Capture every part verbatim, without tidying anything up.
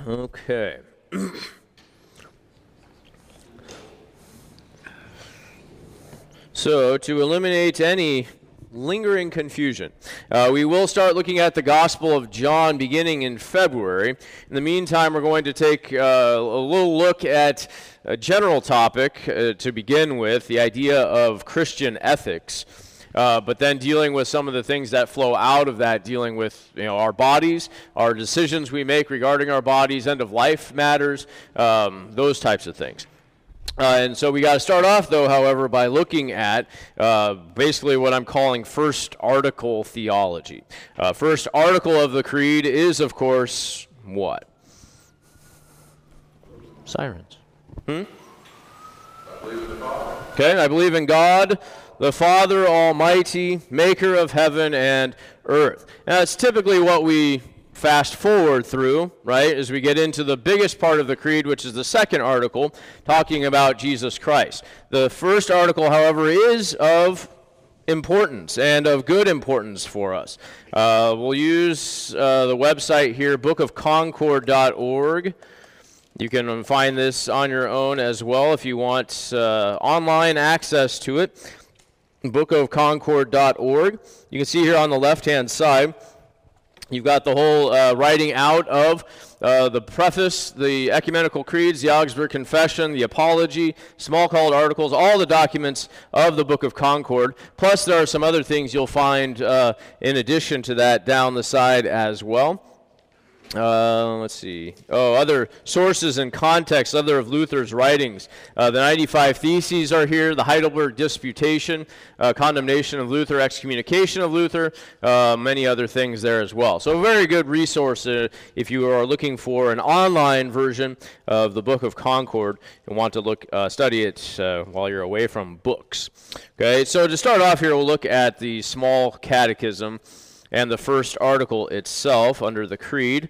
Okay. So, to eliminate any lingering confusion, uh, we will start looking at the Gospel of John beginning in February. In the meantime, we're going to take uh, a little look at a general topic uh, to begin with, the idea of Christian ethics. Uh, but then dealing with some of the things that flow out of that, dealing with you know our bodies, our decisions we make regarding our bodies, end of life matters, um, those types of things. Uh, and so we got to start off, though, however, by looking at uh, basically what I'm calling first article theology. Uh, first article of the creed is, of course, what? Sirens. Hmm? I believe in the Father. Okay, I believe in God, the Father Almighty, maker of heaven and earth. Now, that's typically what we fast forward through, right, as we get into the biggest part of the creed, which is the second article, talking about Jesus Christ. The first article, however, is of importance and of good importance for us. Uh, we'll use uh, the website here, book of concord dot org. You can find this on your own as well if you want uh, online access to it. book of concord dot org. You can see here on the left-hand side, you've got the whole uh, writing out of uh, the preface, the ecumenical creeds, the Augsburg Confession, the Apology, small called articles, all the documents of the Book of Concord. Plus, there are some other things you'll find uh, in addition to that down the side as well. Uh, let's see. Oh, other sources and context, other of Luther's writings. Uh, the ninety-five Theses are here, the Heidelberg Disputation, uh, condemnation of Luther, excommunication of Luther, uh, many other things there as well. So a very good resource uh, if you are looking for an online version of the Book of Concord and want to look uh, study it uh, while you're away from books. Okay, so to start off here, we'll look at the Small Catechism and the first article itself under the Creed.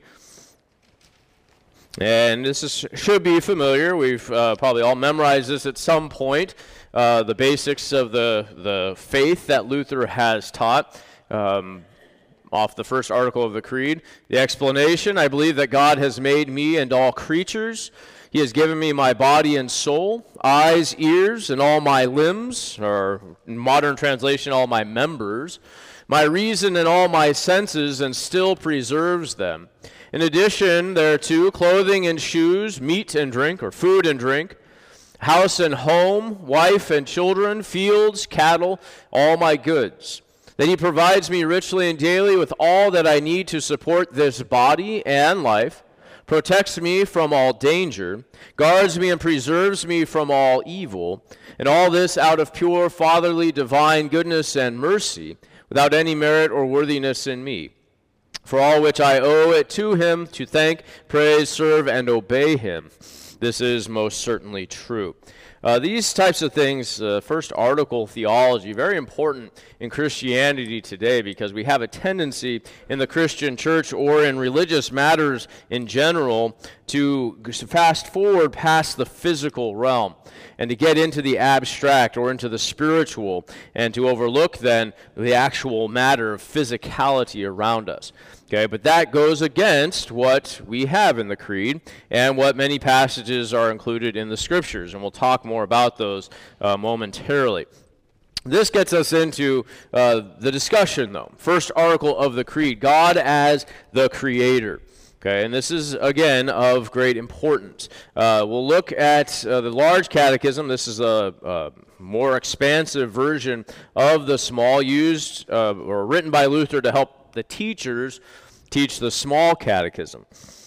And this is, should be familiar. We've uh, probably all memorized this at some point, uh, the basics of the, the faith that Luther has taught um, off the first article of the Creed. The explanation: I believe that God has made me and all creatures. He has given me my body and soul, eyes, ears, and all my limbs, or in modern translation, all my members, my reason and all my senses, and still preserves them. In addition thereto, clothing and shoes, meat and drink, or food and drink, house and home, wife and children, fields, cattle, all my goods. That he provides me richly and daily with all that I need to support this body and life, protects me from all danger, guards me and preserves me from all evil, and all this out of pure fatherly divine goodness and mercy, without any merit or worthiness in me. For all which I owe it to him to thank, praise, serve, and obey him. This is most certainly true. Uh, these types of things, uh, first article theology, very important in Christianity today, because we have a tendency in the Christian church or in religious matters in general to fast forward past the physical realm and to get into the abstract or into the spiritual, and to overlook then the actual matter of physicality around us. Okay, but that goes against what we have in the Creed and what many passages are included in the Scriptures, and we'll talk more about those uh, momentarily. This gets us into uh, the discussion, though. First article of the Creed, God as the Creator. Okay, and this is, again, of great importance. Uh, we'll look at uh, the large catechism. This is a, a more expansive version of the small, used uh, or written by Luther to help the teachers teach the small catechism.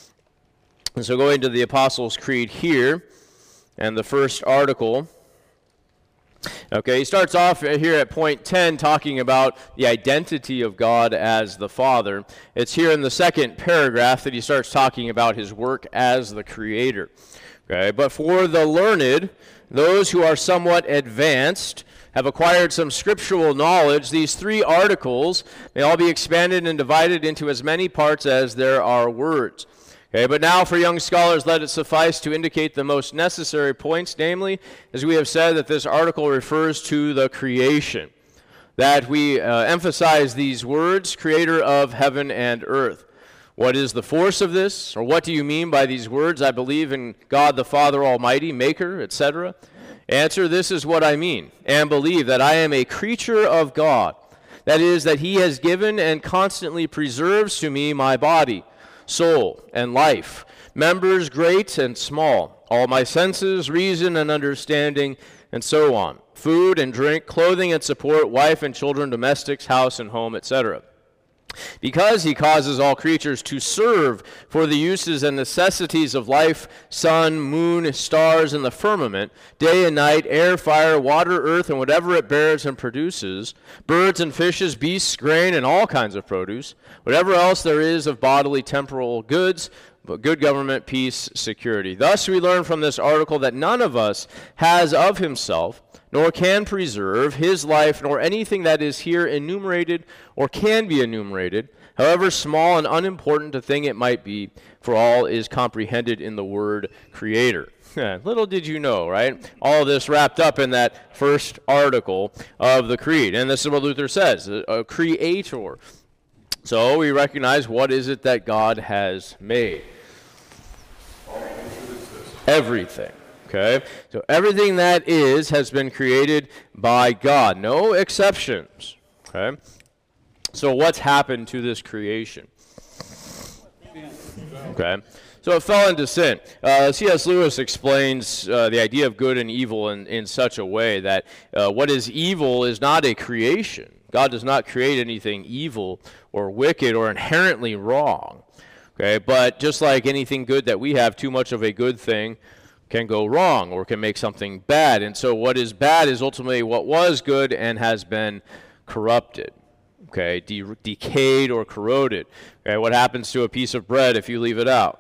And so going to the Apostles' Creed here, and the first article. Okay, he starts off here at point ten talking about the identity of God as the Father. It's here in the second paragraph that he starts talking about his work as the Creator. Okay, but for the learned, those who are somewhat advanced, have acquired some scriptural knowledge, these three articles may all be expanded and divided into as many parts as there are words. Okay, but now for young scholars, let it suffice to indicate the most necessary points, namely, as we have said, that this article refers to the creation, that we uh, emphasize these words, creator of heaven and earth. What is the force of this? Or what do you mean by these words? I believe in God the Father Almighty, Maker, et cetera. Answer, this is what I mean, and believe that I am a creature of God. That is, that he has given and constantly preserves to me my body, soul, and life, members great and small, all my senses, reason and understanding, and so on, food and drink, clothing and support, wife and children, domestics, house and home, et cetera. Because he causes all creatures to serve for the uses and necessities of life, sun, moon, stars, and the firmament, day and night, air, fire, water, earth, and whatever it bears and produces, birds and fishes, beasts, grain, and all kinds of produce, whatever else there is of bodily temporal goods, but good government, peace, security. Thus we learn from this article that none of us has of himself, nor can preserve his life, nor anything that is here enumerated or can be enumerated, however small and unimportant a thing it might be, for all is comprehended in the word creator. Little did you know, right? All of this wrapped up in that first article of the creed. And this is what Luther says, a, a creator. So we recognize, what is it that God has made? Everything. Okay? So everything that is has been created by God. No exceptions. Okay? So what's happened to this creation? Okay? So it fell into sin. Uh, C S Lewis explains uh, the idea of good and evil in, in such a way that uh, what is evil is not a creation. God does not create anything evil or wicked or inherently wrong. Okay? But just like anything good that we have, too much of a good thing can go wrong or can make something bad. And so what is bad is ultimately what was good and has been corrupted, okay, De- decayed or corroded. Okay, what happens to a piece of bread if you leave it out?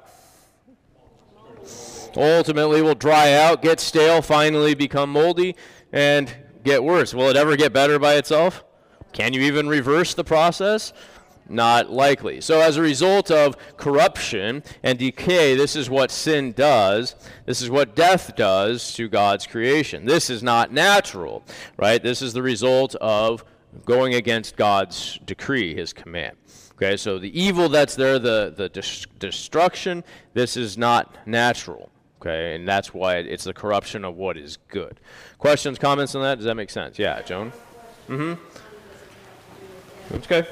Ultimately will dry out, get stale, finally become moldy, and get worse. Will it ever get better by itself? Can you even reverse the process? Not likely. So as a result of corruption and decay, this is what sin does. This is what death does to God's creation. This is not natural, right? This is the result of going against God's decree, his command. Okay, so the evil that's there, the, the dis- destruction, this is not natural. Okay, and that's why it's the corruption of what is good. Questions, comments on that? Does that make sense? Yeah, Joan? Mm-hmm. Okay.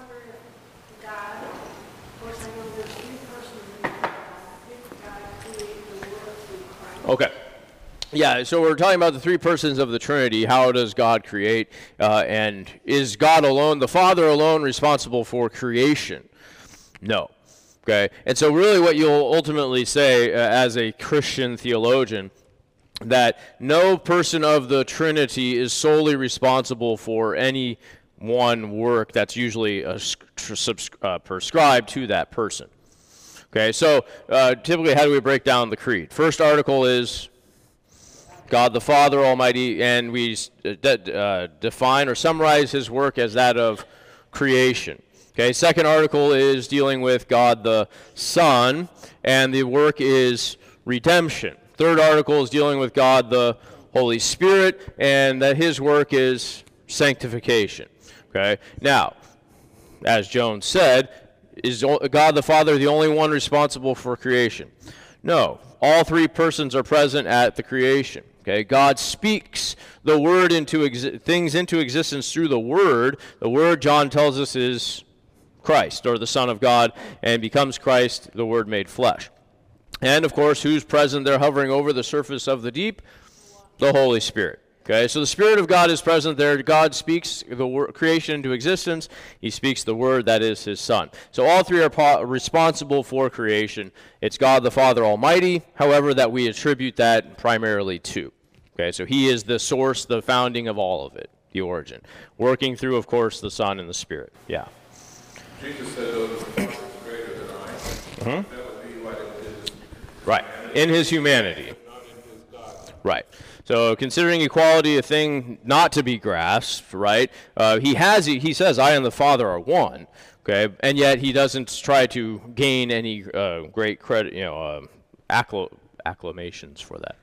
Okay. Yeah, so we're talking about the three persons of the Trinity. How does God create? Uh, and is God alone, the Father alone, responsible for creation? No. Okay. And so really what you'll ultimately say uh, as a Christian theologian, that no person of the Trinity is solely responsible for any one work that's usually uh, uh, prescribed to that person. Okay, so uh, typically how do we break down the creed? First article is God the Father Almighty, and we de- uh, define or summarize his work as that of creation. Okay, second article is dealing with God the Son, and the work is redemption. Third article is dealing with God the Holy Spirit, and that his work is sanctification. Okay, now, as Joan said, is God the Father the only one responsible for creation? No. All three persons are present at the creation. Okay? God speaks the word into exi- things into existence through the Word. The Word, John tells us, is Christ, or the Son of God, and becomes Christ, the Word made flesh. And, of course, who's present there hovering over the surface of the deep? The Holy Spirit. Okay, so the Spirit of God is present there. God speaks the wor- creation into existence. He speaks the Word, that is his Son. So all three are po- responsible for creation. It's God the Father Almighty, however, that we attribute that primarily to. Okay, so he is the source, the founding of all of it, the origin. Working through, of course, the Son and the Spirit. Yeah. Jesus said, "Oh, the Father is greater than I." Mm-hmm. That would be what it is. Right, in his humanity. Not in his God. Right. So considering equality a thing not to be grasped, right? Uh, he has he says, "I and the Father are one," okay, and yet he doesn't try to gain any uh, great credit, you know, uh, accl- acclamations for that.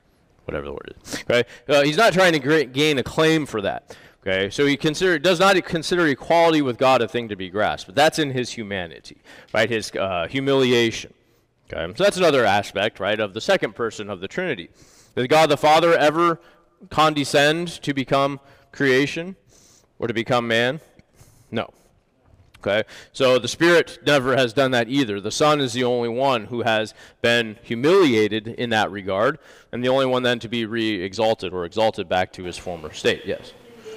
whatever the word is. Okay, uh, he's not trying to gra- gain a claim for that. Okay, so he consider does not consider equality with God a thing to be grasped, but that's in his humanity, right? His uh, humiliation. Okay, so that's another aspect, right, of the second person of the Trinity. Did God the Father ever condescend to become creation or to become man? No. Okay, so the Spirit never has done that either. The Son is the only one who has been humiliated in that regard, and the only one then to be re-exalted or exalted back to his former state. Yes.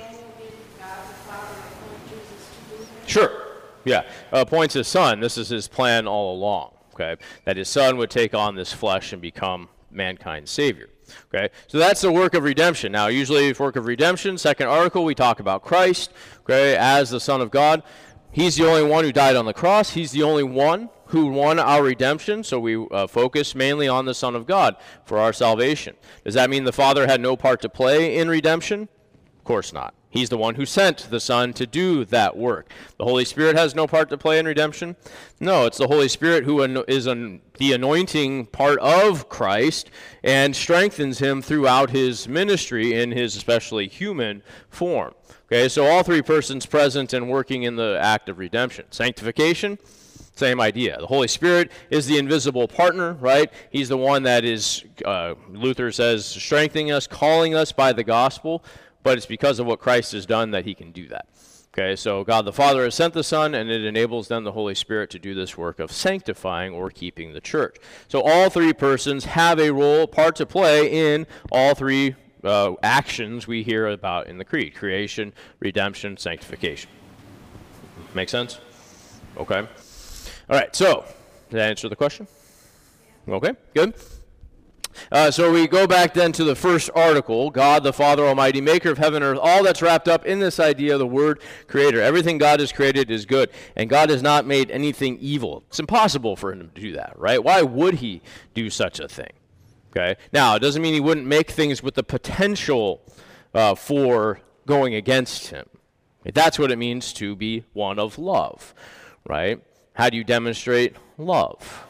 Sure. Yeah. Uh, appoints his Son. This is his plan all along. Okay, that his Son would take on this flesh and become mankind's Savior. Okay, so that's the work of redemption. Now, usually, for work of redemption, second article, we talk about Christ, okay, as the Son of God. He's the only one who died on the cross. He's the only one who won our redemption, so we uh, focus mainly on the Son of God for our salvation. Does that mean the Father had no part to play in redemption? Of course not. He's the one who sent the Son to do that work. The Holy Spirit has no part to play in redemption? No, it's the Holy Spirit who is an, the anointing part of Christ and strengthens him throughout his ministry in his especially human form. Okay, so all three persons present and working in the act of redemption. Sanctification, same idea. The Holy Spirit is the invisible partner, right? He's the one that is, uh, Luther says, strengthening us, calling us by the gospel, but it's because of what Christ has done that he can do that. Okay, so God the Father has sent the Son, and it enables then the Holy Spirit to do this work of sanctifying or keeping the church. So all three persons have a role, part to play in all three uh, actions we hear about in the Creed: creation, redemption, sanctification. Make sense? Okay. All right, so did that answer the question? Okay, good. Uh, so we go back then to the first article, God the Father Almighty, maker of heaven and earth, all that's wrapped up in this idea of the word creator. Everything God has created is good, and God has not made anything evil. It's impossible for him to do that, right? Why would he do such a thing? Okay. Now, it doesn't mean he wouldn't make things with the potential uh, for going against him. That's what it means to be one of love, right? How do you demonstrate love?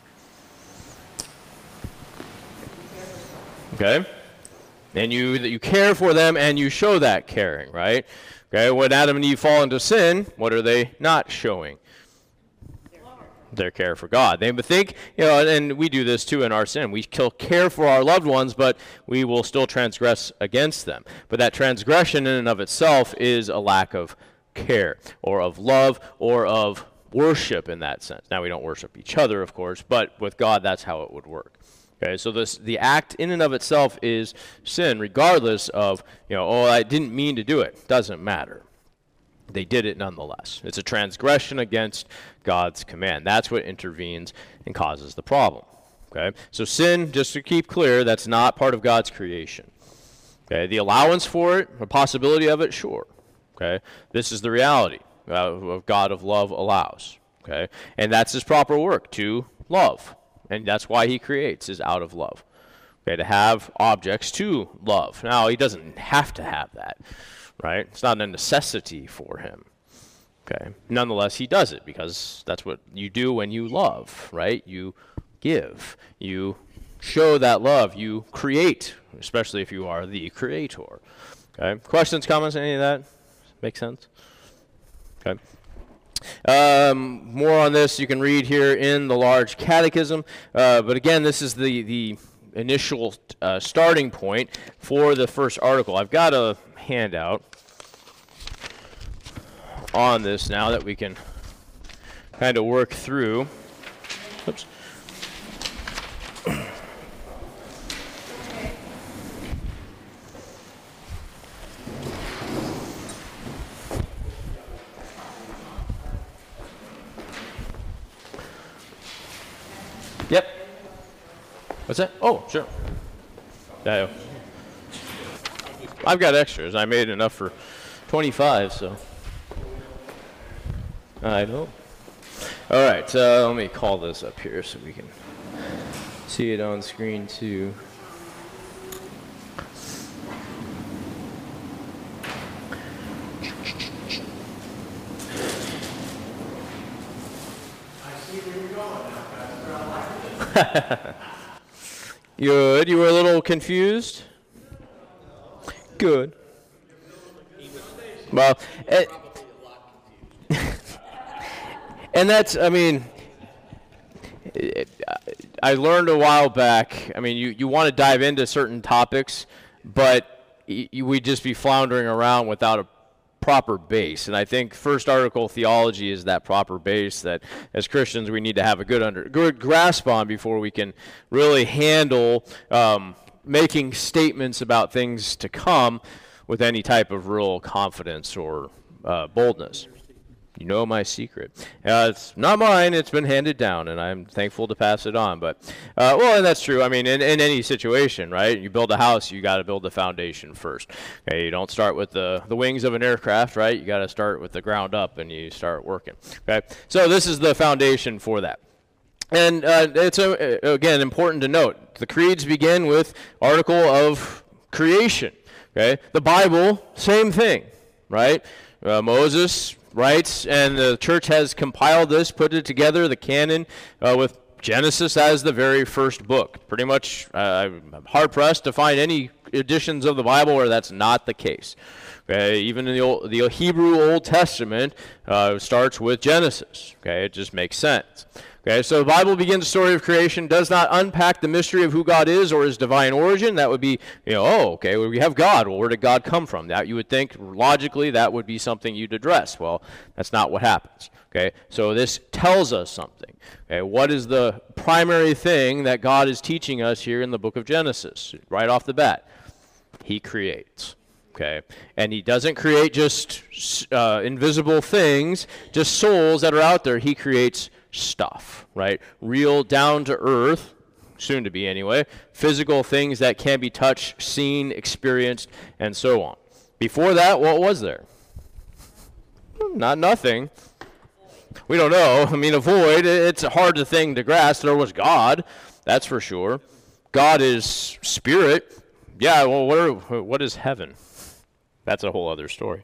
Okay, and you you care for them and you show that caring, right? Okay, when Adam and Eve fall into sin, what are they not showing? Their care for God. They think, you know, and we do this too in our sin. We still care for our loved ones, but we will still transgress against them. But that transgression in and of itself is a lack of care or of love or of worship in that sense. Now, we don't worship each other, of course, but with God, that's how it would work. Okay, so this the act in and of itself is sin, regardless of, you know, oh, I didn't mean to do it. Doesn't matter. They did it nonetheless. It's a transgression against God's command. That's what intervenes and causes the problem. Okay, so sin, just to keep clear, that's not part of God's creation. Okay, the allowance for it, the possibility of it, sure. Okay, this is the reality uh, of God of love allows. Okay, and that's his proper work, to love. And that's why he creates, is out of love. Okay, to have objects to love. Now, he doesn't have to have that, right? It's not a necessity for him. Okay, nonetheless, he does it because that's what you do when you love, right? You give. You show that love. You create, especially if you are the creator. Okay, questions, comments, any of that? Make sense? Okay. Um, more on this you can read here in the large catechism, uh, but again, this is the, the initial uh, starting point for the first article. I've got a handout on this now that we can kind of work through. Oops. Yep. What's that? Oh, sure. Yeah. I've got extras. I made enough for twenty-five, so. I know. All right, uh, let me call this up here so we can see it on screen too. Good. You were a little confused? Good. Well, it, and that's, I mean, it, I learned a while back, I mean, you, you want to dive into certain topics, but you, we'd just be floundering around without a proper base. And I think first article theology is that proper base that as Christians we need to have a good under good grasp on before we can really handle um, making statements about things to come with any type of real confidence or uh, boldness. You know my secret. Uh, it's not mine. It's been handed down, and I'm thankful to pass it on. But, uh, well, and that's true. I mean, in, in any situation, right? You build a house, you got to build the foundation first. Okay, you don't start with the, the wings of an aircraft, right? You got to start with the ground up, and you start working. Okay, so this is the foundation for that. And uh, it's, uh, again, important to note, the creeds begin with article of creation. Okay, the Bible, same thing, right? Uh, Moses writes, and the church has compiled this, put it together, the canon, uh, with Genesis as the very first book. Pretty much, uh, I'm hard-pressed to find any editions of the Bible where that's not the case. Okay, even in the, old, the Hebrew Old Testament, uh, it starts with Genesis. Okay, it just makes sense. Okay, so the Bible begins the story of creation, does not unpack the mystery of who God is or his divine origin. That would be, you know, oh, okay, well, we have God. Well, where did God come from? That you would think, logically, that would be something you'd address. Well, that's not what happens. Okay, so this tells us something. Okay, what is the primary thing that God is teaching us here in the book of Genesis? Right off the bat, he creates. Okay, and he doesn't create just uh, invisible things, just souls that are out there. He creates stuff, right? Real, down to earth, soon to be anyway, physical things that can be touched, seen, experienced, and so on. Before that, what was there? Not nothing. We don't know. I mean, a void, it's a hard thing to grasp. There was God, that's for sure. God is spirit. Yeah, well, what, are, what is heaven? That's a whole other story.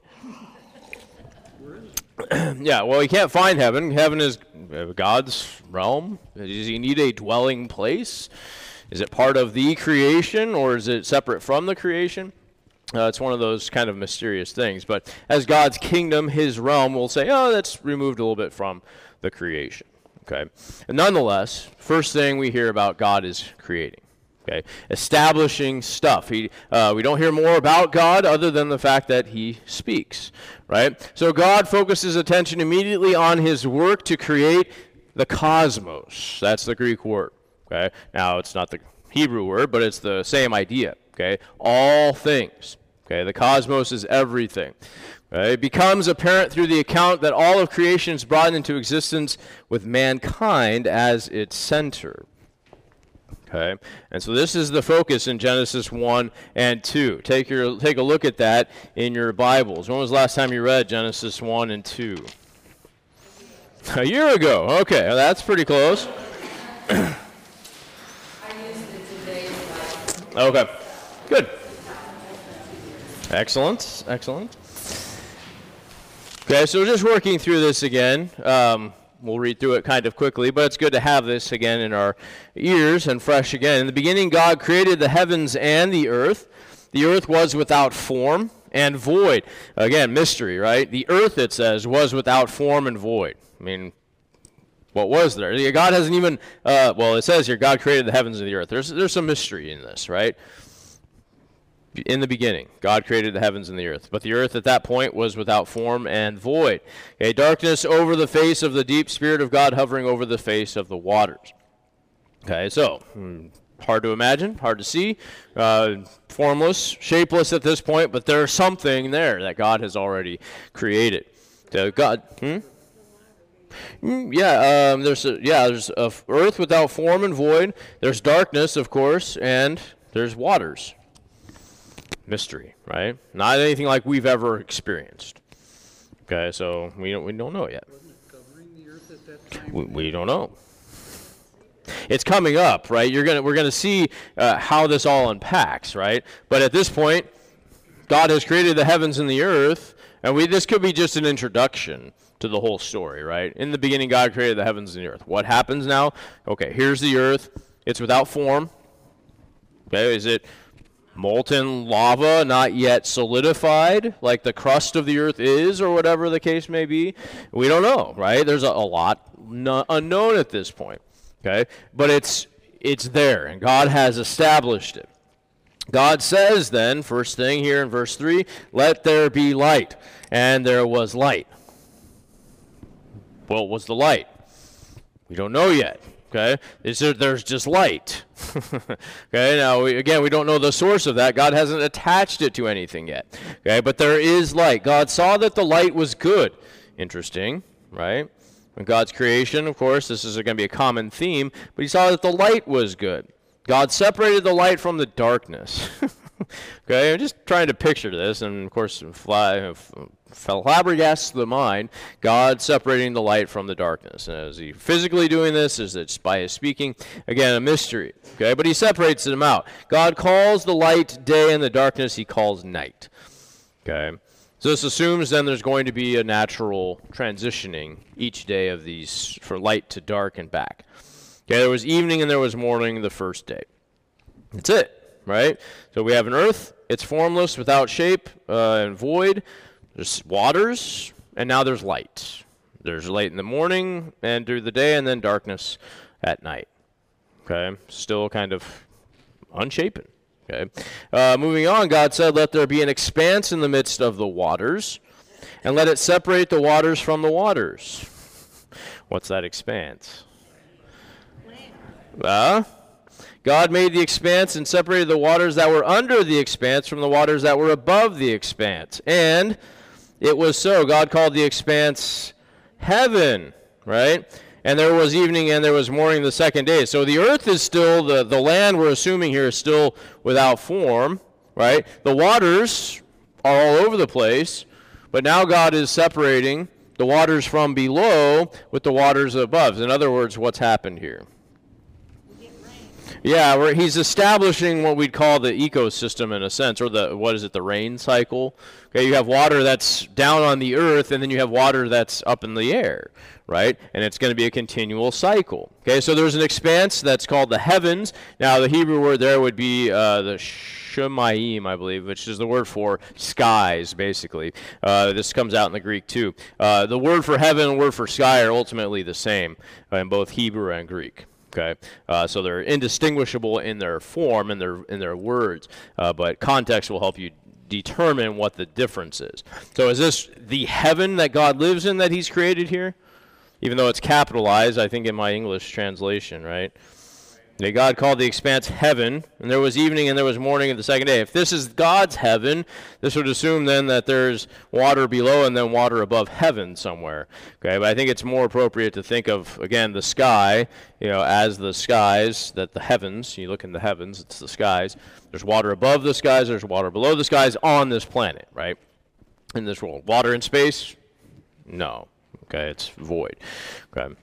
Yeah, well, you can't find heaven. Heaven is God's realm. Does he need a dwelling place? Is it part of the creation, or is it separate from the creation? Uh, it's one of those kind of mysterious things. But as God's kingdom, his realm, we'll say, oh, that's removed a little bit from the creation. Okay. And nonetheless, first thing we hear about God is creating. Okay, establishing stuff. He, uh, we don't hear more about God other than the fact that he speaks, right? So God focuses attention immediately on his work to create the cosmos. That's the Greek word, okay? Now, it's not the Hebrew word, but it's the same idea, okay? All things, okay? The cosmos is everything. Okay? It becomes apparent through the account that all of creation is brought into existence with mankind as its center. Okay, and so this is the focus in Genesis one and two. Take your take a look at that in your Bibles. When was the last time you read Genesis one and two? A year ago. Okay, well, that's pretty close. I used it today. Okay, good. Excellent, excellent. Okay, so just working through this again. Um, We'll read through it kind of quickly, but it's good to have this again in our ears and fresh again. In the beginning, God created the heavens and the earth. The earth was without form and void. Again, mystery, right? The earth, it says, was without form and void. I mean, what was there? God hasn't even, uh, well, it says here, God created the heavens and the earth. There's, there's some mystery in this, right? In the beginning, God created the heavens and the earth. But the earth at that point was without form and void. Okay, darkness over the face of the deep, Spirit of God hovering over the face of the waters. Okay, so, hmm, hard to imagine, hard to see, uh, formless, shapeless at this point, but there's something there that God has already created. So God, hmm? Mm, yeah, um, there's a, yeah, there's a earth without form and void. There's darkness, of course, and there's waters. Mystery, right? Not anything like we've ever experienced. Okay, so we don't we don't know yet. Wasn't it covering the earth at that time? We, we don't know. It's coming up, right? You're gonna we're gonna see uh, how this all unpacks, right? But at this point, God has created the heavens and the earth, and we this could be just an introduction to the whole story, right? In the beginning, God created the heavens and the earth. What happens now? Okay, here's the earth. It's without form. Okay, is it molten lava, not yet solidified, like the crust of the earth is, or whatever the case may be? We don't know, right? There's a, a lot no, unknown at this point, okay? But it's it's there, and God has established it. God says then, first thing here in verse three, let there be light, and there was light. What was the light? We don't know yet. Okay, is there, there's just light. Okay, now we, again, we don't know the source of that. God hasn't attached it to anything yet. Okay, but there is light. God saw that the light was good. Interesting, right? In God's creation, of course, this is going to be a common theme, but he saw that the light was good. God separated the light from the darkness. Okay, I'm just trying to picture this, and of course, fly, flabbergasts the mind, God separating the light from the darkness. And is he physically doing this? Is it by his speaking? Again, a mystery. Okay, but he separates them out. God calls the light day, and the darkness he calls night. Okay, so this assumes then there's going to be a natural transitioning each day of these for light to dark and back. Okay, there was evening and there was morning the first day. That's it. Right? So we have an earth, it's formless, without shape, uh, and void. There's waters, and now there's light. There's light in the morning and through the day, and then darkness at night. Okay? Still kind of unshapen. Okay? Uh, moving on, God said, let there be an expanse in the midst of the waters, and let it separate the waters from the waters. What's that expanse? Uh, God made the expanse and separated the waters that were under the expanse from the waters that were above the expanse. And it was so. God called the expanse heaven, right? And there was evening and there was morning the second day. So the earth is still, the, the land we're assuming here is still without form, right? The waters are all over the place, but now God is separating the waters from below with the waters above. In other words, what's happened here? Yeah, we're, he's establishing what we'd call the ecosystem in a sense, or the, what is it, the rain cycle. Okay, you have water that's down on the earth, and then you have water that's up in the air, right? And it's going to be a continual cycle. Okay, so there's an expanse that's called the heavens. Now, the Hebrew word there would be uh, the shemayim, I believe, which is the word for skies, basically. Uh, this comes out in the Greek, too. Uh, the word for heaven and word for sky are ultimately the same uh, in both Hebrew and Greek. Okay, uh, so they're indistinguishable in their form and their in their words, uh, but context will help you determine what the difference is. So is this the heaven that God lives in that he's created here? Even though it's capitalized, I think in my English translation, right? That God called the expanse heaven, and there was evening and there was morning of the second day. If this is God's heaven, this would assume then that there's water below and then water above heaven somewhere. Okay, but I think it's more appropriate to think of, again, the sky, you know, as the skies, that the heavens, you look in the heavens, it's the skies. There's water above the skies, there's water below the skies on this planet, right? In this world. Water in space? No. Okay, it's void. Okay.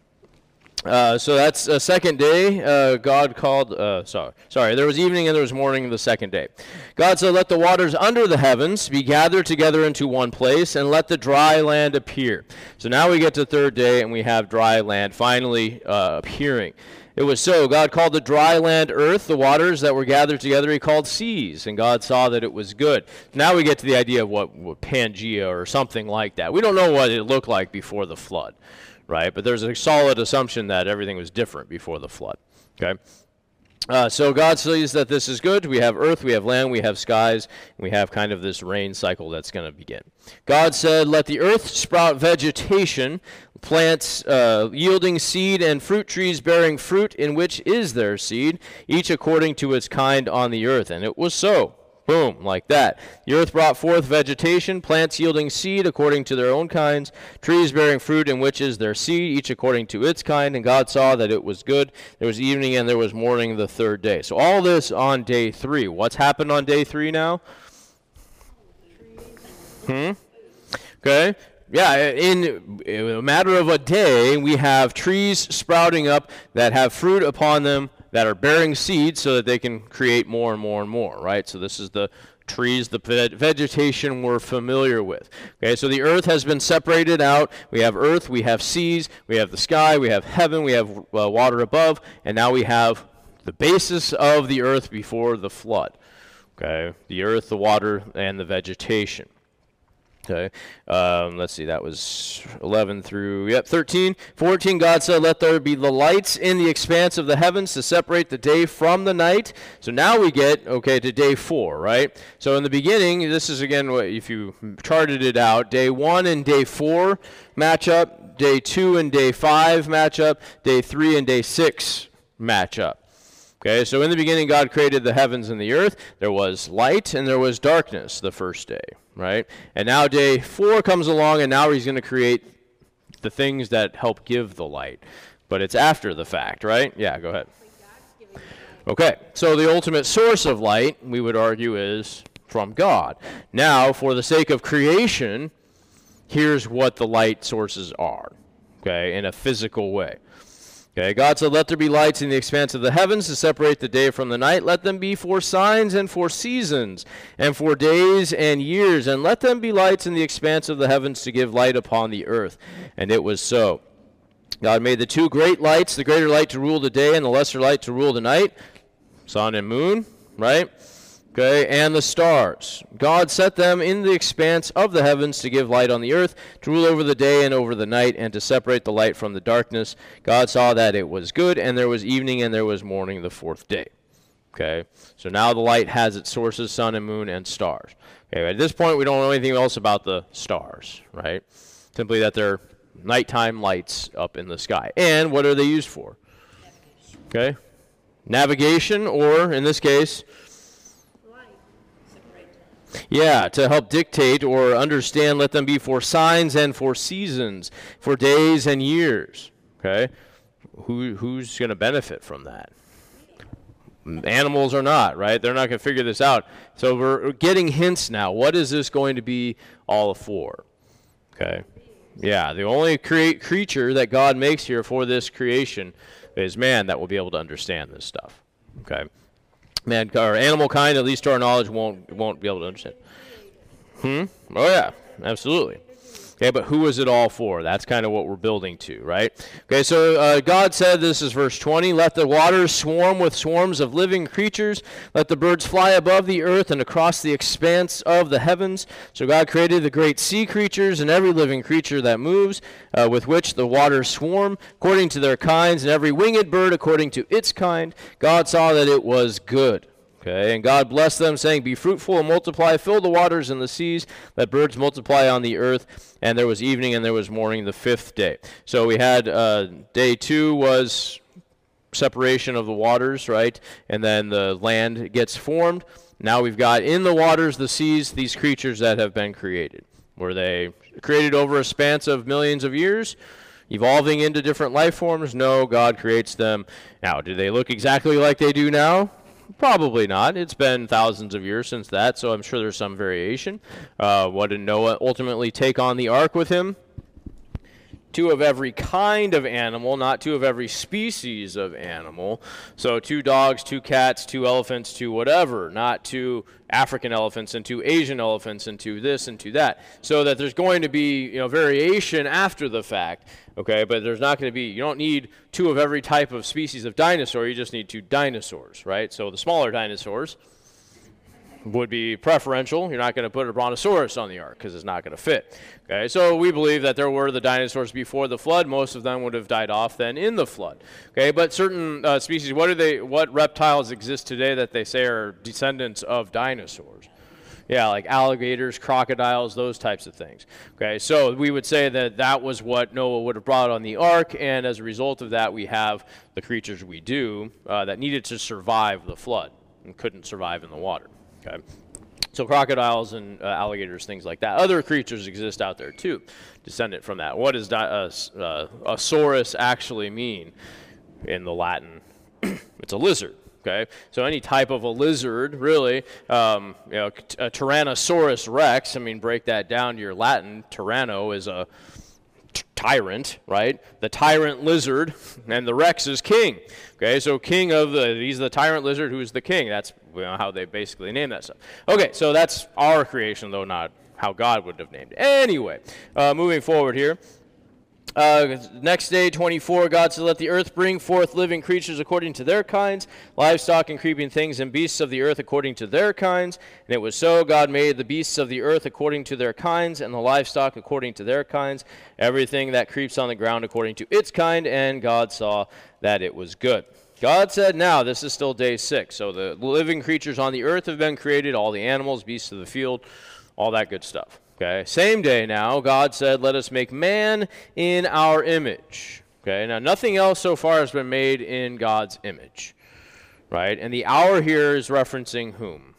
Uh, so that's a second day. Uh, God called, uh, sorry, sorry, there was evening and there was morning the second day. God said, let the waters under the heavens be gathered together into one place, and let the dry land appear. So now we get to the third day, and we have dry land finally uh, appearing. It was so. God called the dry land earth, the waters that were gathered together he called seas, and God saw that it was good. Now we get to the idea of what, what Pangea or something like that. We don't know what it looked like before the flood. Right, but there's a solid assumption that everything was different before the flood. Okay, uh, so God sees that this is good. We have earth, we have land, we have skies, and we have kind of this rain cycle that's going to begin. God said, let the earth sprout vegetation, plants uh, yielding seed, and fruit trees bearing fruit in which is their seed, each according to its kind on the earth. And it was so. Boom, like that. The earth brought forth vegetation, plants yielding seed according to their own kinds, trees bearing fruit in which is their seed, each according to its kind. And God saw that it was good. There was evening and there was morning the third day. So all this on day three. What's happened on day three now? Hmm? Okay. Yeah, in, in a matter of a day, we have trees sprouting up that have fruit upon them, that are bearing seeds so that they can create more and more and more, right? So this is the trees, the vegetation we're familiar with. Okay, so the earth has been separated out. We have earth, we have seas, we have the sky, we have heaven, we have uh, water above, and now we have the basis of the earth before the flood. Okay, the earth, the water, and the vegetation. Okay, um, let's see, that was eleven through, yep, thirteen. fourteen, God said, let there be the lights in the expanse of the heavens to separate the day from the night. So now we get, okay, to day four, right? So in the beginning, this is again, what if you charted it out, day one and day four match up, day two and day five match up, day three and day six match up. Okay, so in the beginning, God created the heavens and the earth. There was light and there was darkness the first day, right? And now day four comes along, and now he's going to create the things that help give the light. But it's after the fact, right? Yeah, go ahead. Okay, so the ultimate source of light, we would argue, is from God. Now, for the sake of creation, here's what the light sources are, okay, in a physical way. Okay, God said, let there be lights in the expanse of the heavens to separate the day from the night. Let them be for signs and for seasons and for days and years. And let them be lights in the expanse of the heavens to give light upon the earth. And it was so. God made the two great lights, the greater light to rule the day and the lesser light to rule the night. Sun and moon, right? Okay, and the stars. God set them in the expanse of the heavens to give light on the earth, to rule over the day and over the night, and to separate the light from the darkness. God saw that it was good, and there was evening and there was morning the fourth day. Okay, so now the light has its sources, sun and moon and stars. Okay, at this point we don't know anything else about the stars, right? Simply that they're nighttime lights up in the sky. And what are they used for? Okay, navigation, or in this case, yeah, to help dictate or understand, let them be for signs and for seasons, for days and years. Okay? Who who's going to benefit from that? Animals are not, right? They're not going to figure this out. So we're getting hints now. What is this going to be all for? Okay? Yeah, the only create creature that God makes here for this creation is man that will be able to understand this stuff. Okay? Man, or animal kind, at least to our knowledge, won't won't be able to understand. Hmm. Oh yeah, absolutely. Okay, but who is it all for? That's kind of what we're building to, right? Okay, so uh, God said, this is verse twenty, let the waters swarm with swarms of living creatures. Let the birds fly above the earth and across the expanse of the heavens. So God created the great sea creatures and every living creature that moves, uh, with which the waters swarm, according to their kinds, and every winged bird according to its kind. God saw that it was good. Okay, and God blessed them, saying, be fruitful and multiply, fill the waters and the seas, let birds multiply on the earth. And there was evening and there was morning the fifth day. So we had uh, day two was separation of the waters, right? And then the land gets formed. Now we've got in the waters, the seas, these creatures that have been created. Were they created over a span of millions of years? Evolving into different life forms? No, God creates them. Now, do they look exactly like they do now? Probably not. It's been thousands of years since that, so I'm sure there's some variation. Uh, what did Noah ultimately take on the ark with him? Two of every kind of animal, not two of every species of animal. So two dogs, two cats, two elephants, two whatever, not two African elephants and two Asian elephants and two this and two that. So that there's going to be, you know, variation after the fact, okay? But there's not going to be, you don't need two of every type of species of dinosaur, you just need two dinosaurs, right? So the smaller dinosaurs would be preferential. You're not going to put a brontosaurus on the ark because it's not going to fit. Okay, so we believe that there were the dinosaurs before the flood. Most of them would have died off then in the flood. Okay, but certain uh, species, what are they? What reptiles exist today that they say are descendants of dinosaurs? Yeah, like alligators, crocodiles, those types of things. Okay, so we would say that that was what Noah would have brought on the ark, and as a result of that, we have the creatures we do uh, that needed to survive the flood and couldn't survive in the water. Okay, so crocodiles and uh, alligators, things like that. Other creatures exist out there too, descendant from that. What does di- uh, uh, a saurus actually mean in the Latin? It's a lizard. Okay, so any type of a lizard, really, um, you know, a Tyrannosaurus rex. I mean, break that down to your Latin. Tyranno is a t- tyrant, right? The tyrant lizard, and the rex is king. Okay, so king of the, he's the tyrant lizard who's the king. That's, you know, how they basically name that stuff. Okay, so that's our creation, though, not how God would have named it. Anyway, uh, moving forward here. Uh, next day, twenty-four, God said, let the earth bring forth living creatures according to their kinds, livestock and creeping things, and beasts of the earth according to their kinds. And it was so. God made the beasts of the earth according to their kinds, and the livestock according to their kinds, everything that creeps on the ground according to its kind, and God saw that it was good. God said, now, this is still day six, so the living creatures on the earth have been created, all the animals, beasts of the field, all that good stuff. Okay, same day now, God said, let us make man in our image. Okay, now nothing else so far has been made in God's image, right? And the hour here is referencing whom?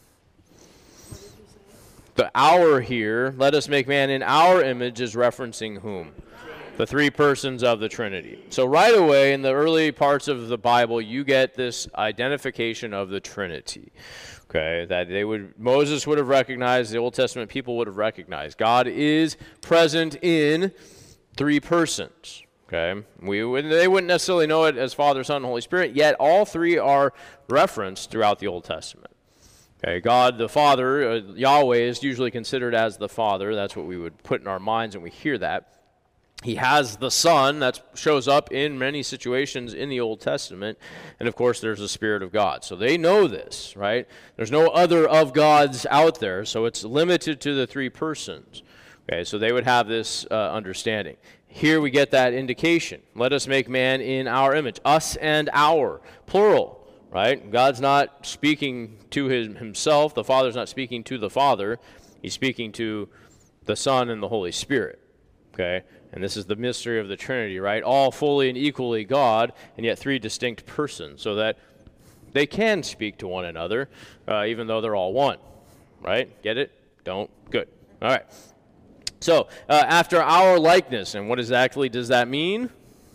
The hour here, let us make man in our image, is referencing whom? The three persons of the Trinity. So right away in the early parts of the Bible, you get this identification of the Trinity. Okay, that they would Moses would have recognized, the Old Testament people would have recognized. God is present in three persons. Okay, we would, they wouldn't necessarily know it as Father, Son, and Holy Spirit, yet all three are referenced throughout the Old Testament. Okay, God the Father, uh, Yahweh is usually considered as the Father. That's what we would put in our minds when we hear that. He has the Son that shows up in many situations in the Old Testament. And, of course, there's the Spirit of God. So they know this, right? There's no other of gods out there, so it's limited to the three persons. Okay, so they would have this uh, understanding. Here we get that indication. Let us make man in our image. Us and our, plural, right? God's not speaking to his, himself. The Father's not speaking to the Father. He's speaking to the Son and the Holy Spirit. Okay? And this is the mystery of the Trinity, right? All fully and equally God, and yet three distinct persons, so that they can speak to one another, uh, even though they're all one, right? Get it? Don't? Good. All right. So, uh, after our likeness, and what exactly does that mean?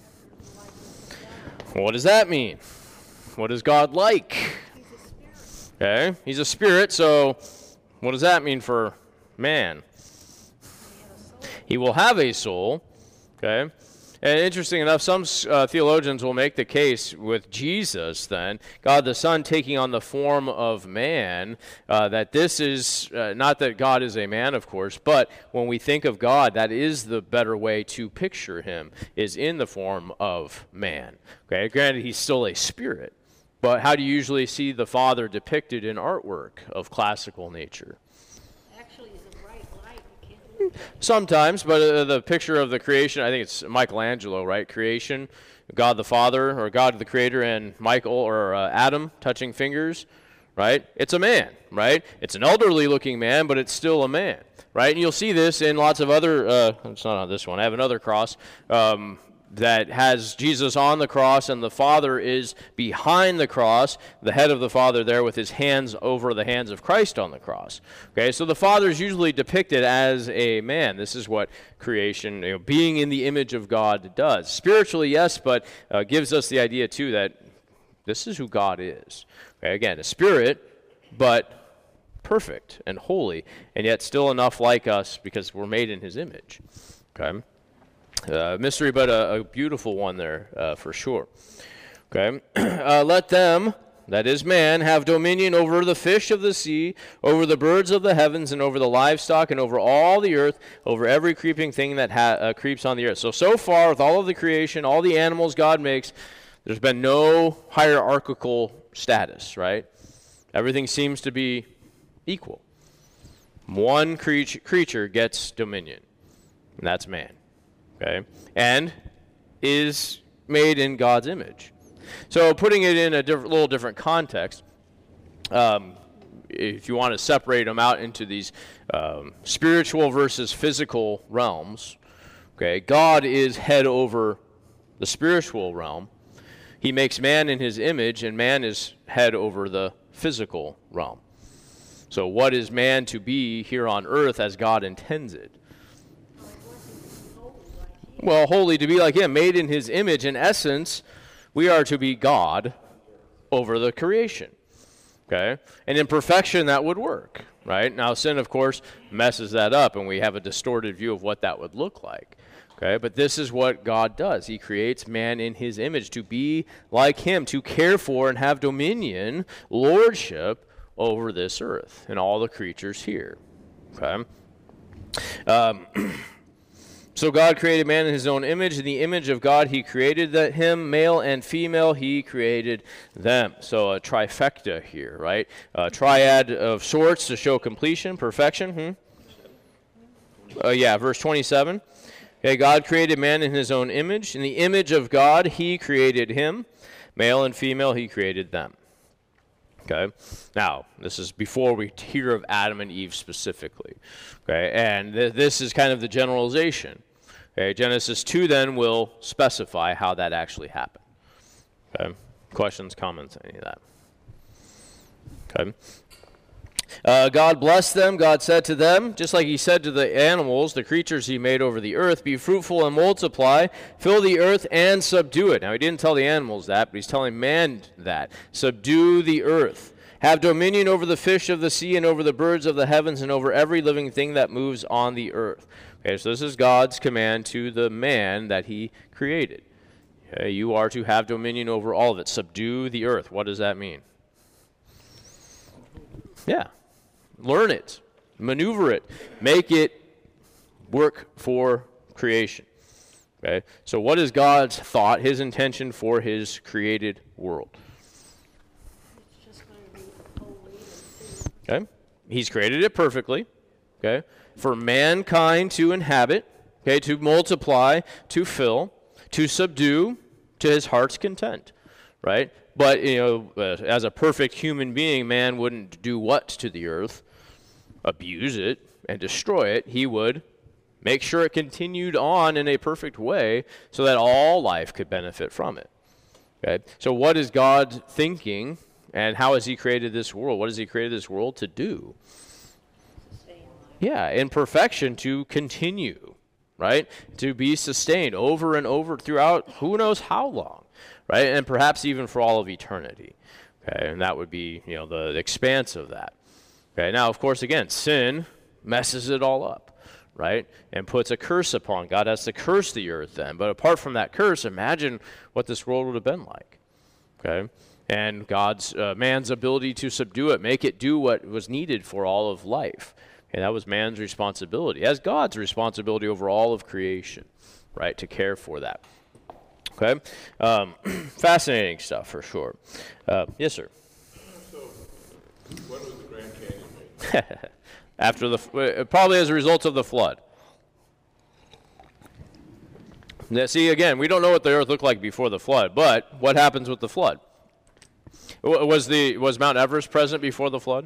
What does that mean? What is God like? Okay, he's a spirit, so what does that mean for man? He will have a soul, okay? And interesting enough, some uh, theologians will make the case with Jesus then, God the Son taking on the form of man, uh, that this is, uh, not that God is a man, of course, but when we think of God, that is the better way to picture him, is in the form of man. Okay, granted, he's still a spirit, but how do you usually see the Father depicted in artwork of classical nature? Sometimes, but uh, the picture of the creation, I think it's Michelangelo, right? Creation, God the Father, or God the Creator, and Michael or uh, Adam touching fingers, right? It's a man, right? It's an elderly-looking man, but it's still a man, right? And you'll see this in lots of other, uh, it's not on this one, I have another cross, um, that has Jesus on the cross, and the Father is behind the cross, the head of the Father there with his hands over the hands of Christ on the cross. Okay, so the Father is usually depicted as a man. This is what creation, you know, being in the image of God does. Spiritually, yes, but uh, gives us the idea, too, that this is who God is. Okay, again, a spirit, but perfect and holy, and yet still enough like us because we're made in his image. Okay. Uh, mystery, but a, a beautiful one there, uh, for sure. Okay, uh, let them, that is man, have dominion over the fish of the sea, over the birds of the heavens, and over the livestock, and over all the earth, over every creeping thing that ha- uh, creeps on the earth. So, so far, with all of the creation, all the animals God makes, there's been no hierarchical status, right? Everything seems to be equal. One cre- creature gets dominion, and that's man. Okay, and is made in God's image. So putting it in a diff- little different context, um, if you want to separate them out into these um, spiritual versus physical realms, okay, God is head over the spiritual realm. He makes man in his image, and man is head over the physical realm. So what is man to be here on earth as God intends it? Well, holy, to be like him, made in his image. In essence, we are to be God over the creation. Okay? And in perfection, that would work, right? Now, sin, of course, messes that up, and we have a distorted view of what that would look like. Okay? But this is what God does. He creates man in his image to be like him, to care for and have dominion, lordship over this earth and all the creatures here. Okay? Um... So God created man in his own image. In the image of God he created that him, male and female, he created them. So a trifecta here, right? A triad of sorts to show completion, perfection. Hmm? Uh, yeah, verse twenty-seven. Okay, God created man in his own image. In the image of God he created him. Male and female, he created them. Okay, now this is before we hear of Adam and Eve specifically. Okay, and th- this is kind of the generalization. Okay, Genesis two then will specify how that actually happened. Okay, questions, comments, any of that? Okay. Uh, God blessed them. God said to them, just like he said to the animals, the creatures he made over the earth, be fruitful and multiply, fill the earth and subdue it. Now, he didn't tell the animals that, but he's telling man that. Subdue the earth. Have dominion over the fish of the sea and over the birds of the heavens and over every living thing that moves on the earth. Okay, so this is God's command to the man that he created. Okay, you are to have dominion over all of it. Subdue the earth. What does that mean? Yeah. Learn it, maneuver it, make it work for creation. Okay? So what is God's thought, his intention for his created world? It's just going to be holy and safe. Okay? He's created it perfectly. Okay? For mankind to inhabit, okay, to multiply, to fill, to subdue to his heart's content. Right? But, you know, uh, as a perfect human being, man wouldn't do what to the earth? Abuse it and destroy it. He would make sure it continued on in a perfect way so that all life could benefit from it. Okay? So what is God thinking, and how has he created this world? What has he created this world to do? Yeah, in perfection, to continue, right? To be sustained over and over throughout who knows how long, right? And perhaps even for all of eternity. Okay, and that would be, you know, the expanse of that. Okay, now, of course, again, sin messes it all up, right? And puts a curse upon. God has to curse the earth then. But apart from that curse, imagine what this world would have been like, okay? And God's, uh, man's ability to subdue it, make it do what was needed for all of life. And that was man's responsibility, as God's responsibility over all of creation, right, to care for that. Okay? Um, fascinating stuff, for sure. Uh, yes, sir? So, when was the Grand Canyon made? After the, uh, probably as a result of the flood. Now, see, again, we don't know what the earth looked like before the flood, but what happens with the flood? Was the was Mount Everest present before the flood?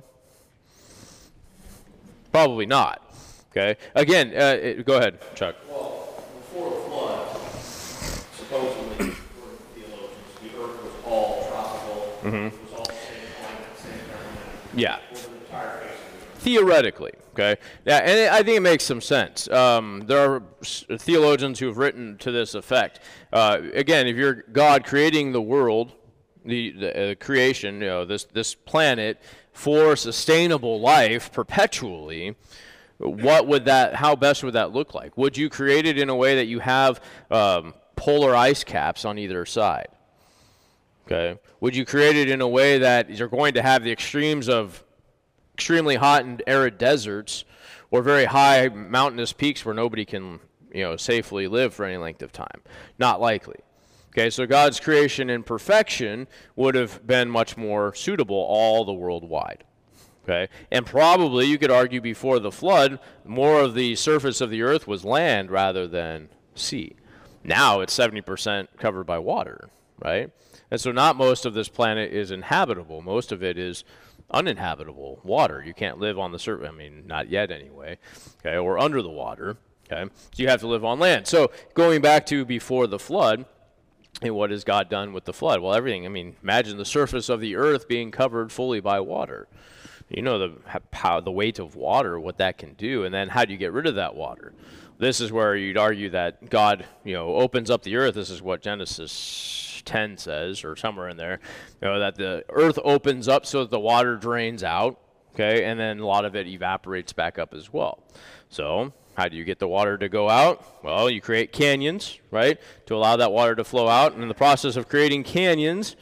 Probably not. Okay. Again, uh, it, go ahead, Chuck. Well, before the flood, supposedly, theologians, the earth was all tropical. Mm-hmm. It was all the same climate, same environment. Yeah. For the entire face of the earth. Theoretically, okay. Yeah, and it, I think it makes some sense. Um, there are s- theologians who have written to this effect. Uh, again, if you're God creating the world, the, the uh, creation, you know, this this planet for sustainable life perpetually, what would that? How best would that look like? Would you create it in a way that you have um, polar ice caps on either side? Okay. Would you create it in a way that you're going to have the extremes of extremely hot and arid deserts, or very high mountainous peaks where nobody can, you know, safely live for any length of time? Not likely. Okay, so God's creation in perfection would have been much more suitable all the worldwide. Okay, and probably you could argue before the flood, more of the surface of the earth was land rather than sea. Now it's seventy percent covered by water, right? And so not most of this planet is inhabitable. Most of it is uninhabitable water. You can't live on the surface. I mean, not yet anyway. Okay, or under the water. Okay, so you have to live on land. So going back to before the flood, and what has God done with the flood? Well, everything. I mean, imagine the surface of the earth being covered fully by water. You know the how the weight of water, what that can do, and then how do you get rid of that water? This is where you'd argue that God, you know, opens up the earth. This is what Genesis ten says, or somewhere in there, you know, that the earth opens up so that the water drains out, okay, and then a lot of it evaporates back up as well. So how do you get the water to go out? Well, you create canyons, right, to allow that water to flow out. And in the process of creating canyons,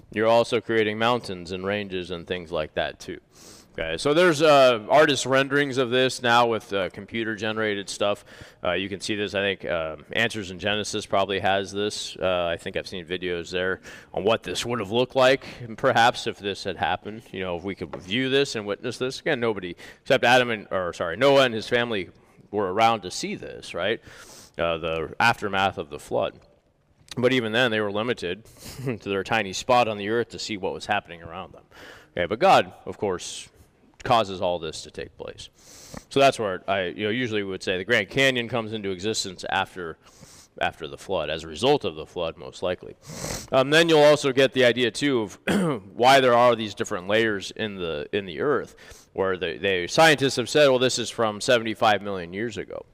you're also creating mountains and ranges and things like that too. Okay, so there's uh, artist renderings of this now with uh, computer-generated stuff. Uh, you can see this. I think uh, Answers in Genesis probably has this. Uh, I think I've seen videos there on what this would have looked like, perhaps if this had happened. You know, if we could view this and witness this. Again, nobody except Adam and, or sorry, Noah and his family were around to see this, right? Uh, the aftermath of the flood. But even then, they were limited to their tiny spot on the earth to see what was happening around them. Okay, but God, of course, causes all this to take place. So that's where I you know usually would say the Grand Canyon comes into existence after after the flood, as a result of the flood, most likely. Um, then you'll also get the idea too of why there are these different layers in the in the earth, where the they, scientists have said, well, this is from seventy-five million years ago.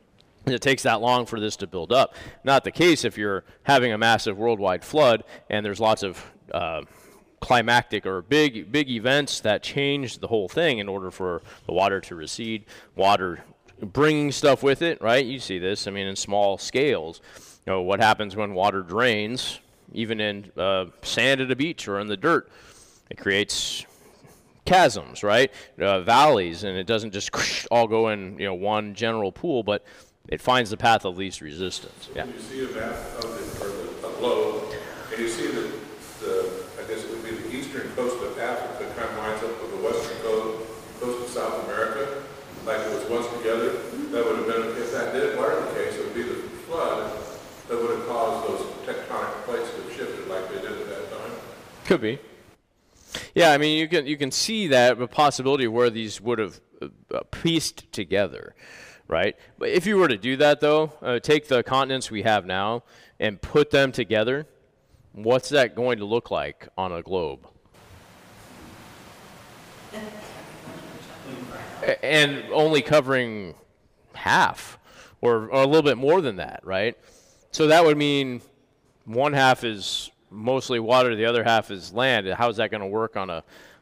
It takes that long for this to build up. Not the case if you're having a massive worldwide flood and there's lots of uh, climactic or big big events that change the whole thing in order for the water to recede, water bringing stuff with it, right? You see this, I mean, in small scales. You know, what happens when water drains, even in uh, sand at a beach or in the dirt? It creates chasms, right? Uh, valleys, and it doesn't just all go in, you know, one general pool, but it finds the path of least resistance. Yeah. When you see a map of the, or the, a globe, and you see the, the, I guess it would be the eastern coast of Africa kind of lines up with the western coast, coast of South America, like it was once together, that would have been, if that did, were the case, it would be the flood that would have caused those tectonic plates to have shifted like they did at that time. Could be. Yeah, I mean, you can you can see that a possibility where these would have uh, pieced together, right? But if you were to do that, though, uh, take the continents we have now and put them together, what's that going to look like on a globe? A- and only covering half, or, or a little bit more than that, right? So that would mean one half is mostly water, the other half is land. How's that going to work on a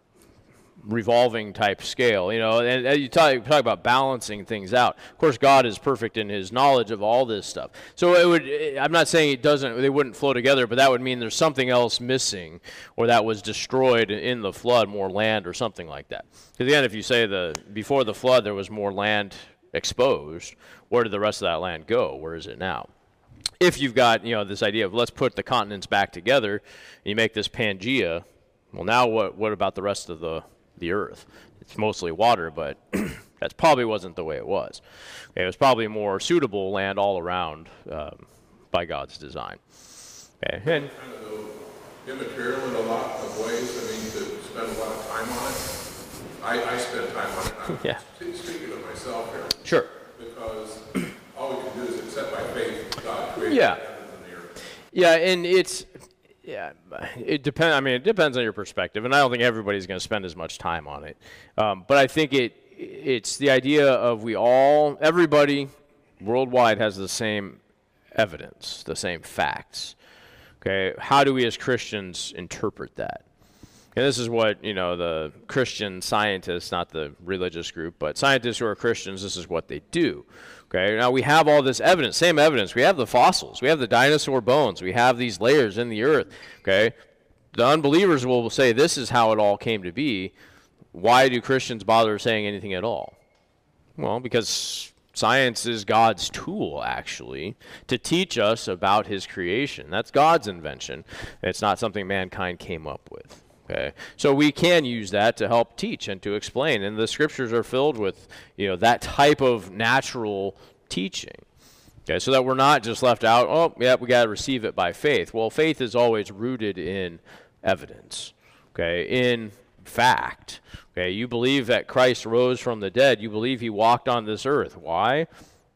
revolving type scale? You know, and, and you talk, talk about balancing things out. Of course, God is perfect in his knowledge of all this stuff. So it would, I'm not saying it doesn't, they wouldn't flow together, but that would mean there's something else missing, or that was destroyed in the flood, more land or something like that. Because again, if you say the before the flood there was more land exposed, where did the rest of that land go? Where is it now? If you've got, you know, this idea of let's put the continents back together, and you make this Pangea, well, now what what about the rest of the, the earth? It's mostly water, but that probably wasn't the way it was. Okay, it was probably more suitable land all around um, by God's design. Okay, and Kind of though, immaterial in a lot of ways. I mean, to spend a lot of time on it. I, I spend time on it. I'm Yeah. speaking of myself here. sure. Because all we can do is accept by faith God created Yeah. the heavens and the earth. Yeah, and it's yeah, it depends. I mean, it depends on your perspective, and I don't think everybody's going to spend as much time on it. Um, but I think it it's the idea of we all, everybody worldwide has the same evidence, the same facts. Okay, how do we as Christians interpret that? And this is what, you know, the Christian scientists, not the religious group, but scientists who are Christians, this is what they do. Okay, now we have all this evidence, same evidence. We have the fossils. We have the dinosaur bones. We have these layers in the earth. Okay, the unbelievers will say this is how it all came to be. Why do Christians bother saying anything at all? Well, because science is God's tool, actually, to teach us about his creation. That's God's invention. It's not something mankind came up with. Okay, so we can use that to help teach and to explain, and the scriptures are filled with, you know, that type of natural teaching. Okay, so that we're not just left out. Oh, yeah, we got to receive it by faith. Well, faith is always rooted in evidence. Okay, in fact. Okay, you believe that Christ rose from the dead. You believe he walked on this earth. Why?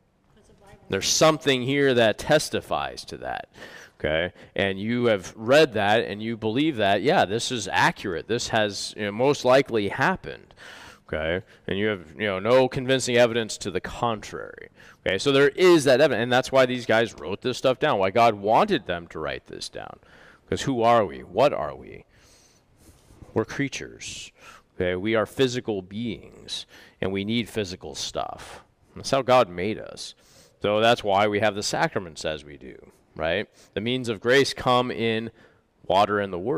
There's something here that testifies to that. Okay, and you have read that and you believe that, yeah, this is accurate. This has, you know, most likely happened. Okay, and you have, you know, no convincing evidence to the contrary. Okay, so there is that evidence, and that's why these guys wrote this stuff down, why God wanted them to write this down. Because who are we? What are we? We're creatures. Okay, we are physical beings, and we need physical stuff. That's how God made us. So that's why we have the sacraments as we do. Right? The means of grace come in water and the word.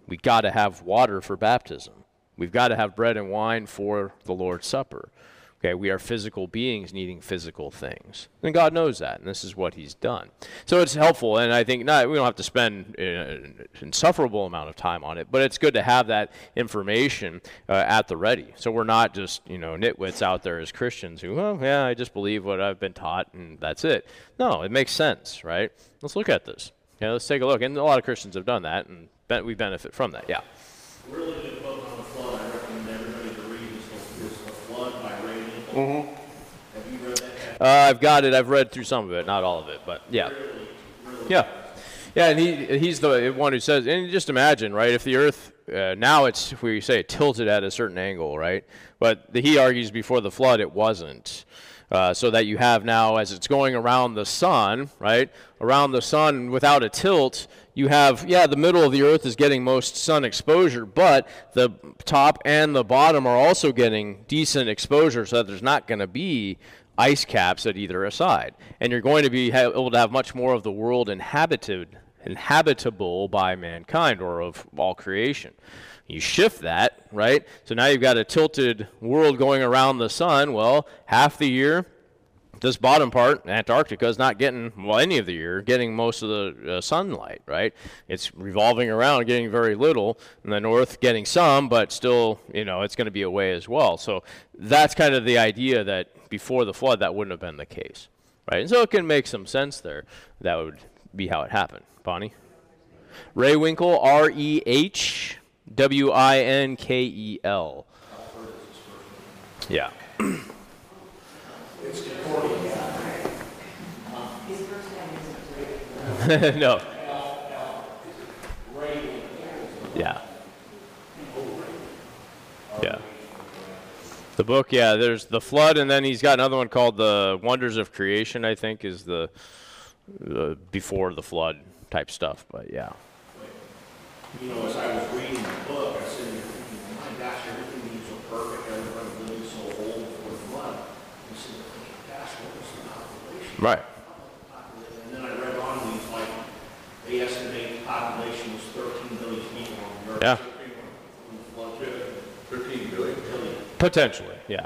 We got to have water for baptism. We've got to have bread and wine for the Lord's Supper. Okay, we are physical beings needing physical things. And God knows that, and this is what he's done. So it's helpful, and I think not, we don't have to spend an insufferable amount of time on it, but it's good to have that information uh, at the ready. So we're not just, you know, nitwits out there as Christians who, well, yeah, I just believe what I've been taught, and that's it. No, it makes sense, right? Let's look at this. Yeah, let's take a look. And a lot of Christians have done that, and ben- we benefit from that, yeah. Really good book on the flood. I recommend everybody to read this. It's The Flood by Ray Nichols. Mm-hmm. Have you read that? Uh, I've got it. I've read through some of it, not all of it, but yeah. Really, really Yeah. Yeah, and he he's the one who says, and just imagine, right, if the earth, uh, now it's, we say, tilted at a certain angle, right? But the, he argues before the flood it wasn't. Uh, so that you have now, as it's going around the sun, right, around the sun without a tilt, you have, yeah, the middle of the earth is getting most sun exposure, but the top and the bottom are also getting decent exposure so that there's not going to be ice caps at either side. And you're going to be ha- able to have much more of the world inhabited, inhabitable by mankind or of all creation. You shift that, right? So now you've got a tilted world going around the sun. Well, half the year, this bottom part, Antarctica, is not getting, well, any of the year, getting most of the uh, sunlight, right? It's revolving around, getting very little, and the north getting some, but still, you know, it's going to be away as well. So that's kind of the idea that before the flood, that wouldn't have been the case, right? And so it can make some sense there. That would be how it happened. Bonnie? Ray Winkle, R E H W I N K E L. Yeah. No. Yeah. Yeah. The book, yeah, there's The Flood, and then he's got another one called The Wonders of Creation, I think, is the, the before the flood type stuff, but yeah. You know, as I was reading the book, I said, my gosh, everything seems so perfect, everyone's living so old before the flood. I said, gosh, what was the population? Right. And then I read on, and he's like, they estimate the population was thirteen billion people on the earth. Yeah. When the flood hit. Thirteen billion? Billion. Potentially, yeah.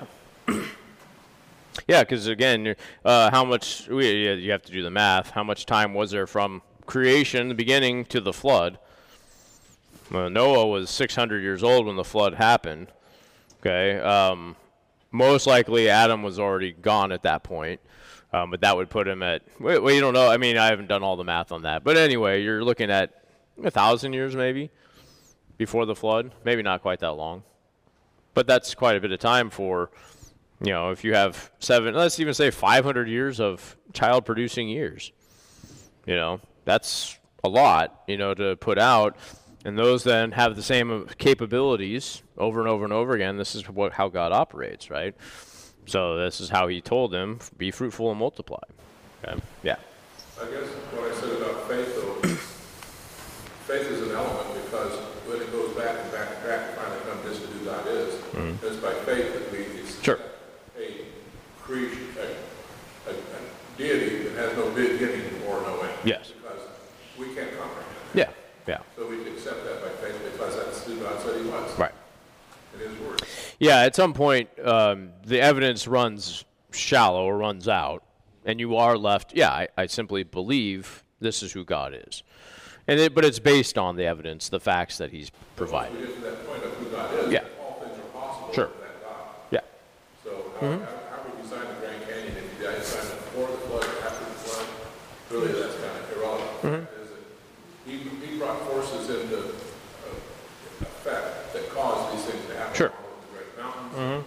Yeah, because again, you're- uh, how much, we, yeah, you have to do the math, how much time was there from creation, the beginning, to the flood? Well, Noah was six hundred years old when the flood happened, okay? Um, most likely Adam was already gone at that point, um, but that would put him at, well, well, you don't know, I mean, I haven't done all the math on that, but anyway, you're looking at a thousand years maybe before the flood, maybe not quite that long. But that's quite a bit of time for, you know, if you have seven, let's even say five hundred years of child-producing years. You know, that's a lot, you know, to put out. And those then have the same capabilities over and over and over again. This is what how God operates, right? So this is how he told them, be fruitful and multiply. Okay? Yeah. I guess what I said about faith, though, faith is an element because when it goes back and back and back to finally come just to who God is, Mm-hmm. it's by faith that we accept Sure. a creation, a, a, a deity that has no beginning or no end. Yes. Because we can't comprehend that. Yeah. Yeah. So we can accept that by faith because that's who God said he was. Right. In his word. Yeah, at some point, um, the evidence runs shallow or runs out, and you are left, yeah, I, I simply believe this is who God is. And it, but it's based on the evidence, the facts that he's provided. We get to that point of who God is, Yeah. all things are possible Sure. with that God. Yeah. So how, how, how would you sign the Grand Canyon if you guys signed it before the flood, after the flood? Really, that's kind of irrelevant. Is it, he, he brought forces into uh, effect that caused these things to happen. Sure. All of the great mountains,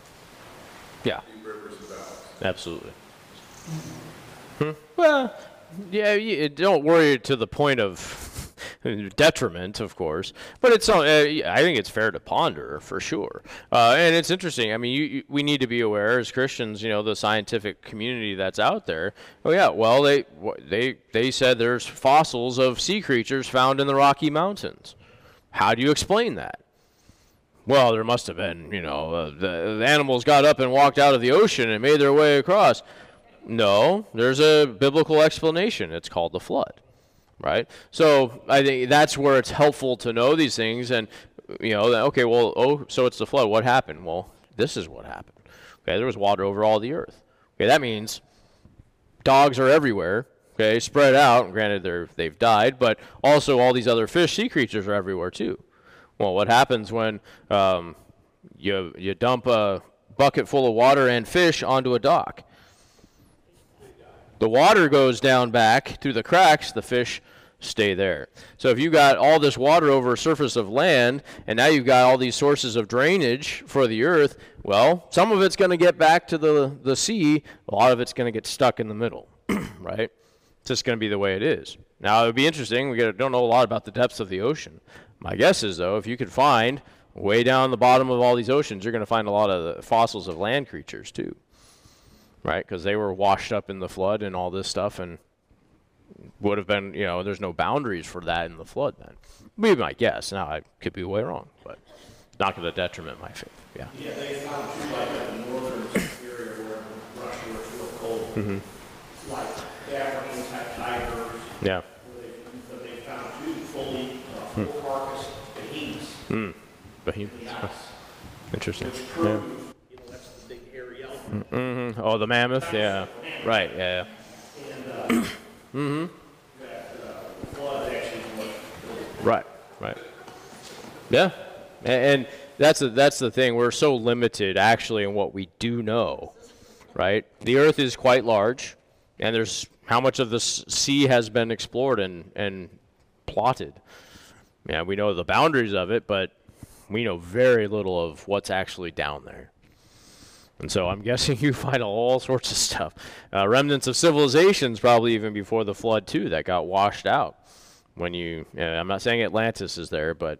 Yeah, deep rivers and valleys. absolutely. Hmm. Well, yeah, you, don't worry to the point of detriment, of course, but it's uh, I think it's fair to ponder for sure. Uh, and it's interesting. I mean, you, you, we need to be aware as Christians, you know, the scientific community that's out there. Oh yeah, well they they they said there's fossils of sea creatures found in the Rocky Mountains. How do you explain that? Well, there must have been, you know, uh, the, the animals got up and walked out of the ocean and made their way across. No, there's a biblical explanation. It's called the flood. right? So I think that's where it's helpful to know these things. And, you know, that, okay, well, oh, so it's the flood. What happened? Well, this is what happened. Okay, there was water over all the earth. Okay, that means dogs are everywhere. Okay, spread out. Granted, they're they've died, but also all these other fish, sea creatures are everywhere too. Well, what happens when um, you you dump a bucket full of water and fish onto a dock? The water goes down back through the cracks. The fish stay there. So if you got all this water over a surface of land, and now you've got all these sources of drainage for the earth, well, some of it's going to get back to the the sea. A lot of it's going to get stuck in the middle, right? It's just going to be the way it is. Now, it would be interesting. We don't know a lot about the depths of the ocean. My guess is, though, if you could find way down the bottom of all these oceans, you're going to find a lot of the fossils of land creatures, too, right? Because they were washed up in the flood and all this stuff, and would have been, you know, there's no boundaries for that in the flood then. Would be my guess. Now, I could be way wrong, but it's not going to detriment my faith. Yeah. Yeah, they found too, like in the northern area where Russia was real cold, Mm-hmm. like the African type tigers. Yeah. Where they, but they found two fully, uh, full carcass behemoths. Mm. Behemoths. in the Huh. ice, Interesting. which Yeah. proved, you know, that's the big hairy elephant. Mm-hmm. Oh, the mammoth. Yeah. Right. Yeah. And, uh, Mm-hmm. that, uh, the flood actually was what Right. Right. Yeah. And, and that's the, that's the thing. We're so limited, actually, in what we do know. Right. The Earth is quite large, and there's how much of the s- sea has been explored and and plotted. Yeah, we know the boundaries of it, but we know very little of what's actually down there. And so I'm guessing you find all sorts of stuff. Uh, remnants of civilizations probably even before the flood, too, that got washed out. When you, yeah, I'm not saying Atlantis is there, but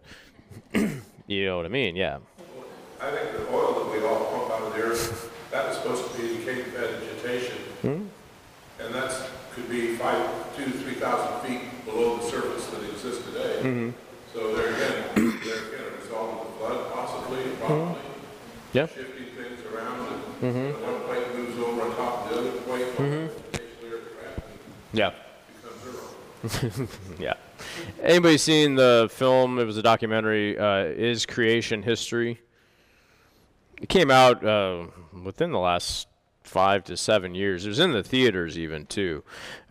you know what I mean, yeah. I think the oil that we all pump out of the earth, that is supposed to be decayed vegetation. Hmm? And that's, could be five, two, three thousand feet below the surface that exists today. Mm-hmm. So they're again, they're again a result of the flood, possibly, probably. Yeah. Shifting things around, and Mm-hmm. one plate moves over on top of the other plate, mm-hmm. takes the earth crap and Yeah. becomes zero. Yeah. Anybody seen the film? It was a documentary, uh, Is Creation History? It came out uh, within the last five to seven years. It was in the theaters even, too.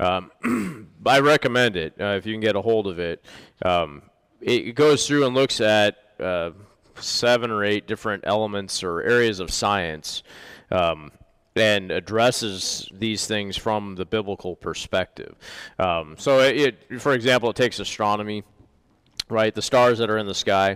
Um, I recommend it uh, if you can get a hold of it. Um, it. It goes through and looks at uh, seven or eight different elements or areas of science um, and addresses these things from the biblical perspective. Um, so, it, it, for example, it takes astronomy, right? The stars that are in the sky.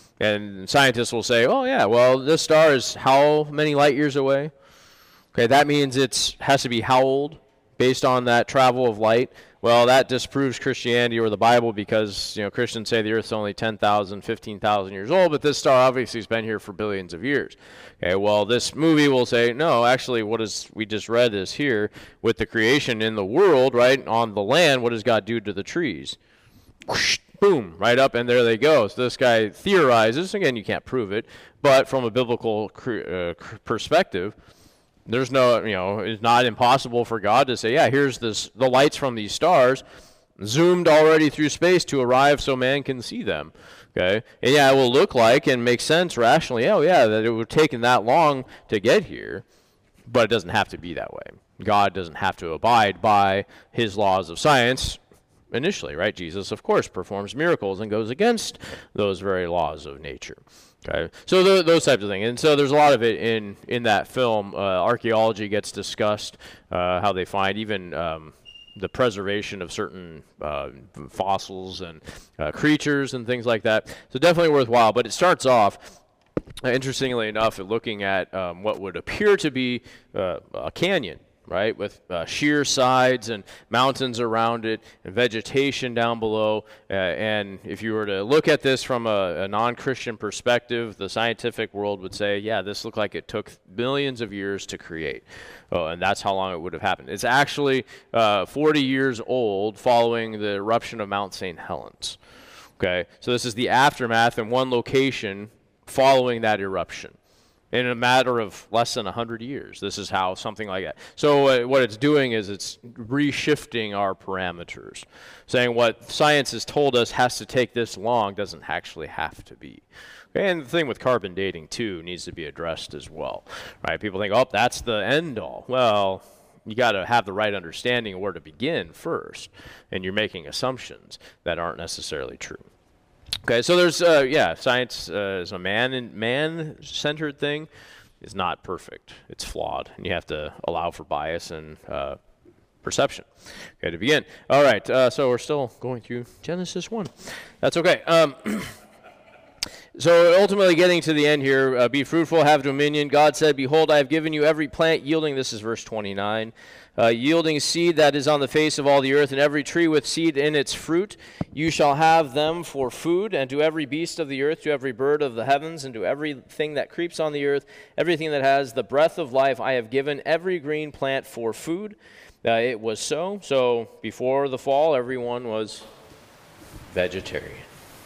And scientists will say, oh, yeah, well, this star is how many light years away? Okay, that means it has to be how old based on that travel of light? Well, that disproves Christianity or the Bible because, you know, Christians say the Earth's only ten thousand, fifteen thousand years old, but this star obviously has been here for billions of years. Okay, well, this movie will say, no, actually, what is we just read is here with the creation in the world, right, on the land, what does God do to the trees? Whoosh, boom, right up, and there they go. So this guy theorizes, again, you can't prove it, but from a biblical cr- uh, cr- perspective, there's no, you know, it's not impossible for God to say, yeah, here's this, the lights from these stars zoomed already through space to arrive so man can see them. Okay? And yeah, it will look like and make sense rationally, oh yeah, that it would have taken that long to get here, but it doesn't have to be that way. God doesn't have to abide by his laws of science initially, right? Jesus, of course, performs miracles and goes against those very laws of nature. Okay, so th- those types of things, and so there's a lot of it in in that film. Uh, archaeology gets discussed, uh, how they find even um, the preservation of certain uh, fossils and uh, creatures and things like that. So definitely worthwhile. But it starts off, uh, interestingly enough, at looking at um, what would appear to be uh, a canyon, right, with uh, sheer sides and mountains around it and vegetation down below. Uh, and if you were to look at this from a, a non-Christian perspective, the scientific world would say, yeah, this looked like it took millions of years to create. Oh, and that's how long it would have happened. It's actually uh, forty years old following the eruption of Mount Saint Helens. Okay, so this is the aftermath in one location following that eruption. in a matter of less than one hundred years. This is how something like that. So uh, what it's doing is it's reshifting our parameters, saying what science has told us has to take this long doesn't actually have to be. And the thing with carbon dating, too, needs to be addressed as well. Right? People think, oh, that's the end all. Well, you got to have the right understanding of where to begin first, and you're making assumptions that aren't necessarily true. Okay, so there's, uh, yeah, science uh, is a man and man-centered thing. It's not perfect. It's flawed, and you have to allow for bias and uh, perception. Okay, to begin. All right, uh, so we're still going through Genesis one. That's okay. Um, so ultimately getting to the end here, uh, be fruitful, have dominion. God said, behold, I have given you every plant yielding, this is verse twenty-nine, Uh, yielding seed that is on the face of all the earth, and every tree with seed in its fruit. You shall have them for food, and to every beast of the earth, to every bird of the heavens, and to everything that creeps on the earth, everything that has the breath of life, I have given every green plant for food. Uh, it was so. So before the fall, everyone was vegetarian.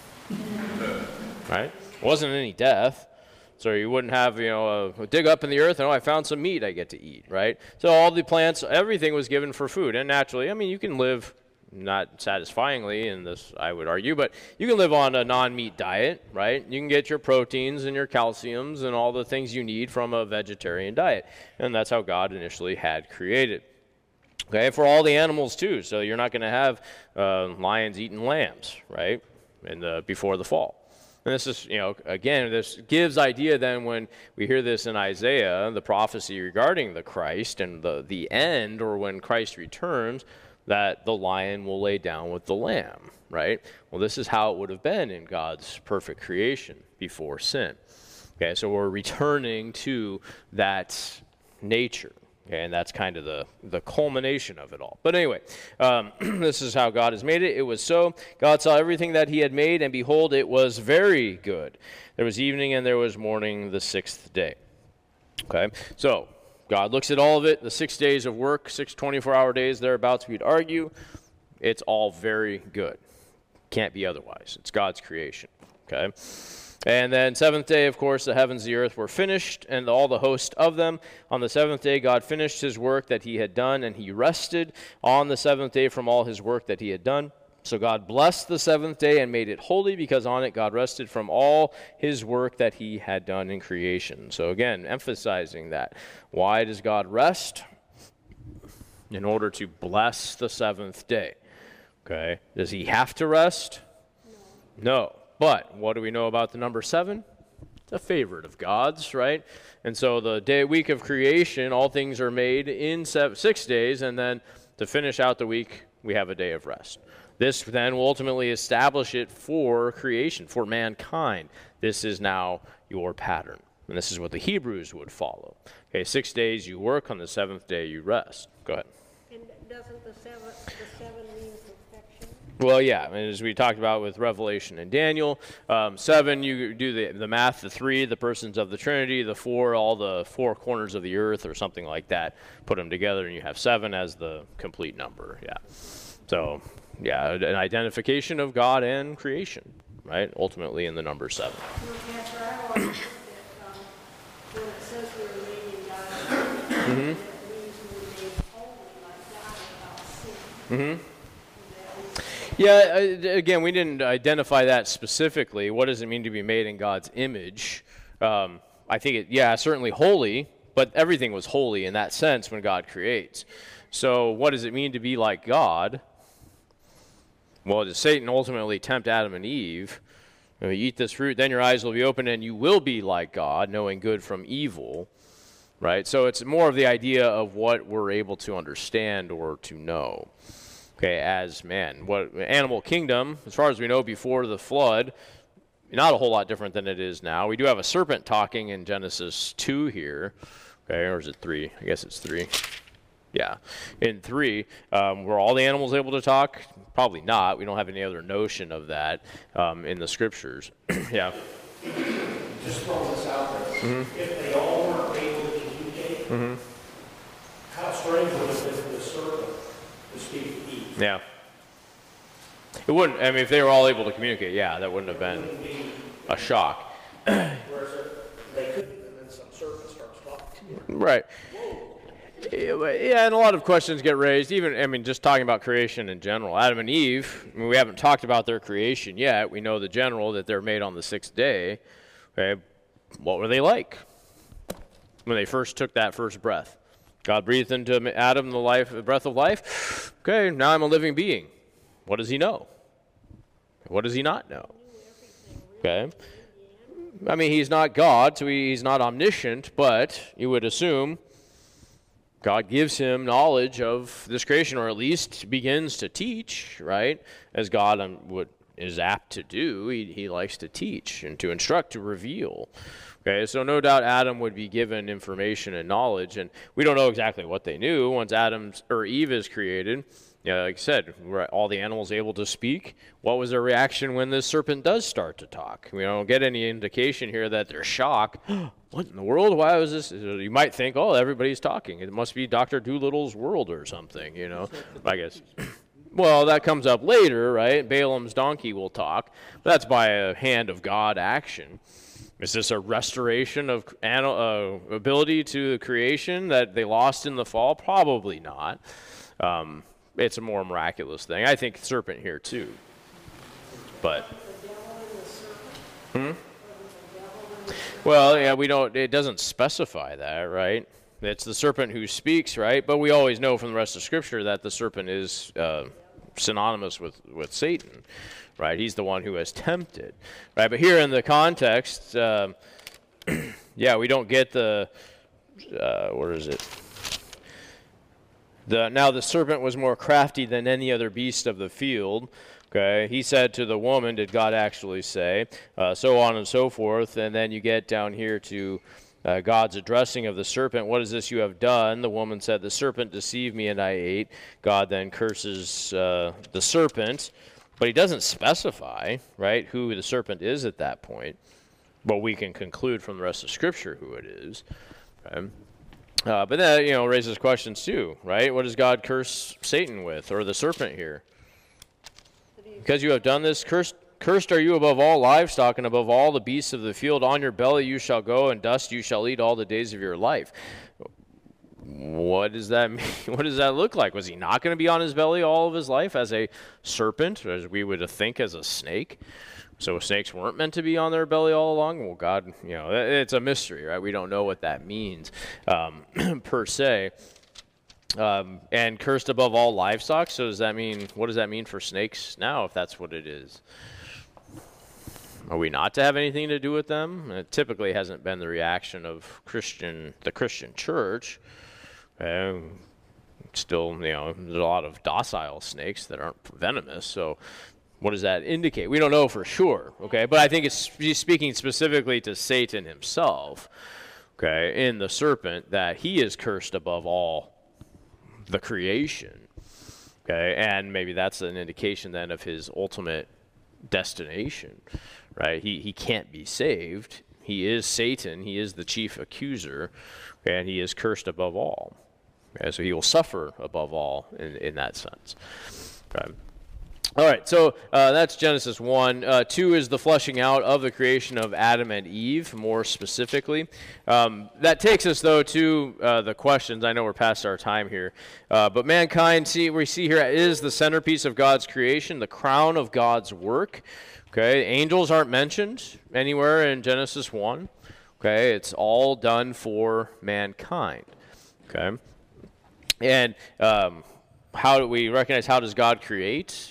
Right? It wasn't any death. So you wouldn't have, you know, a, dig up in the earth and, oh, I found some meat I get to eat, right? So all the plants, everything was given for food. And naturally, I mean, you can live not satisfyingly in this, I would argue, but you can live on a non-meat diet, right? You can get your proteins and your calciums and all the things you need from a vegetarian diet. And that's how God initially had created. Okay, for all the animals too. So you're not going to have uh, lions eating lambs, right? And the, before the fall. And this is, you know, again, this gives idea then when we hear this in Isaiah, the prophecy regarding the Christ and the, the end, or when Christ returns, that the lion will lay down with the lamb, right? Well, this is how it would have been in God's perfect creation before sin. Okay, so we're returning to that nature. Okay, and that's kind of the, the culmination of it all. But anyway, um, this is how God has made it. It was so. God saw everything that he had made, and behold, it was very good. There was evening and there was morning the sixth day. Okay, so God looks at all of it, the six days of work, six twenty-four-hour days thereabouts, we'd argue. It's all very good. Can't be otherwise. It's God's creation. Okay. And then seventh day, of course, the heavens and the earth were finished, and all the host of them. On the seventh day, God finished his work that he had done, and he rested on the seventh day from all his work that he had done. So God blessed the seventh day and made it holy, because on it God rested from all his work that he had done in creation. So again, emphasizing that. Why does God rest? In order to bless the seventh day. Okay. Does he have to rest? No. No. But what do we know about the number seven? It's a favorite of God's, right? And so the day week of creation, all things are made in seven, six days, and then to finish out the week, we have a day of rest. This then will ultimately establish it for creation, for mankind. This is now your pattern, and this is what the Hebrews would follow. Okay, six days you work, on the seventh day you rest. Go ahead. And doesn't the seven, the seven mean perfection? Well, yeah, and as we talked about with Revelation and Daniel, um, seven, you do the, the math, the three, the persons of the Trinity, the four, all the four corners of the earth or something like that, put them together, and you have seven as the complete number, yeah. So, yeah, an identification of God and creation, right, ultimately in the number seven. You know, Pastor, I always think that um, when it says we were made in God's image, Mm-hmm. that means we were made holy like God without sin. Mm-hmm. Yeah, again, we didn't identify that specifically. What does it mean to be made in God's image? Um, I think, it, yeah, certainly holy, but everything was holy in that sense when God creates. So what does it mean to be like God? Well, does Satan ultimately tempt Adam and Eve? You know, you eat this fruit, then your eyes will be opened, and you will be like God, knowing good from evil, right? So it's more of the idea of what we're able to understand or to know. Okay, as man. What animal kingdom, as far as we know before the flood, not a whole lot different than it is now. We do have a serpent talking in Genesis two here. Okay, or is it three? I guess it's three. Yeah, in three, um, were all the animals able to talk? Probably not. We don't have any other notion of that um, in the scriptures. Yeah. Just throw this out there. Mm-hmm. If they all weren't able to communicate, mm-hmm. how strange would it have been for the serpent to speak to Eve? Yeah. It wouldn't, I mean, if they were all able to communicate, yeah, that wouldn't have been a shock. Whereas they couldn't, and then some Right. Yeah, and a lot of questions get raised, even, I mean, just talking about creation in general. Adam and Eve, I mean, we haven't talked about their creation yet. We know the general, that they're made on the sixth day. Okay, what were they like when they first took that first breath? God breathed into Adam the life, the breath of life. Okay, now I'm a living being. What does he know? What does he not know? Okay. I mean, he's not God, so he, he's not omniscient, but you would assume God gives him knowledge of this creation, or at least begins to teach, right? As God um, would, is apt to do. He, he likes to teach and to instruct, to reveal. Okay, so no doubt Adam would be given information and knowledge, and we don't know exactly what they knew once Adam or Eve is created. Yeah, like I said, were all the animals able to speak? What was their reaction when this serpent does start to talk? We don't get any indication here that they're shocked. What in the world? Why was this? You might think, oh, everybody's talking. It must be Doctor Doolittle's world or something, you know. I guess. Well, that comes up later, right? Balaam's donkey will talk. That's by a hand of God action. Is this a restoration of uh, ability to creation that they lost in the fall? Probably not. Um, it's a more miraculous thing. I think serpent here too. But hmm? Well, yeah, we don't. It doesn't specify that, right? It's the serpent who speaks, right? But we always know from the rest of Scripture that the serpent is uh, synonymous with, with Satan, right? He's the one who has tempted, right? But here in the context, um, yeah, we don't get the, uh, where is it? The, now the serpent was more crafty than any other beast of the field. Okay, he said to the woman, did God actually say? Uh, so on and so forth. And then you get down here to uh, God's addressing of the serpent. What is this you have done? The woman said, the serpent deceived me and I ate. God then curses uh, the serpent. But he doesn't specify, right, who the serpent is at that point. But we can conclude from the rest of Scripture who it is. Okay? Uh, but that, you know, raises questions too, right? What does God curse Satan with, or the serpent here? Because you have done this, cursed, cursed are you above all livestock and above all the beasts of the field. On your belly you shall go, and dust you shall eat all the days of your life. What does that mean? What does that look like? Was he not going to be on his belly all of his life as a serpent, as we would think as a snake? So snakes weren't meant to be on their belly all along? Well, God, you know, it's a mystery, right? We don't know what that means um, per se. Um, and cursed above all livestock. So does that mean, what does that mean for snakes now, if that's what it is? Are we not to have anything to do with them? It typically hasn't been the reaction of Christian, the Christian church. Uh, still, you know, there's a lot of docile snakes that aren't venomous. So what does that indicate? We don't know for sure. Okay, but I think it's speaking specifically to Satan himself. Okay, in the serpent, that he is cursed above all the creation, okay, and maybe that's an indication then of his ultimate destination, right? He he can't be saved. He is Satan. He is the chief accuser, okay, and he is cursed above all. Okay, so he will suffer above all in, in that sense. Okay. All right, so uh, that's Genesis one. Uh, two is the fleshing out of the creation of Adam and Eve, more specifically. Um, that takes us, though, to uh, the questions. I know we're past our time here. Uh, but mankind, see, we see here, is the centerpiece of God's creation, the crown of God's work. Okay, angels aren't mentioned anywhere in Genesis one. Okay, it's all done for mankind. Okay, and um, how do we recognize, how does God create?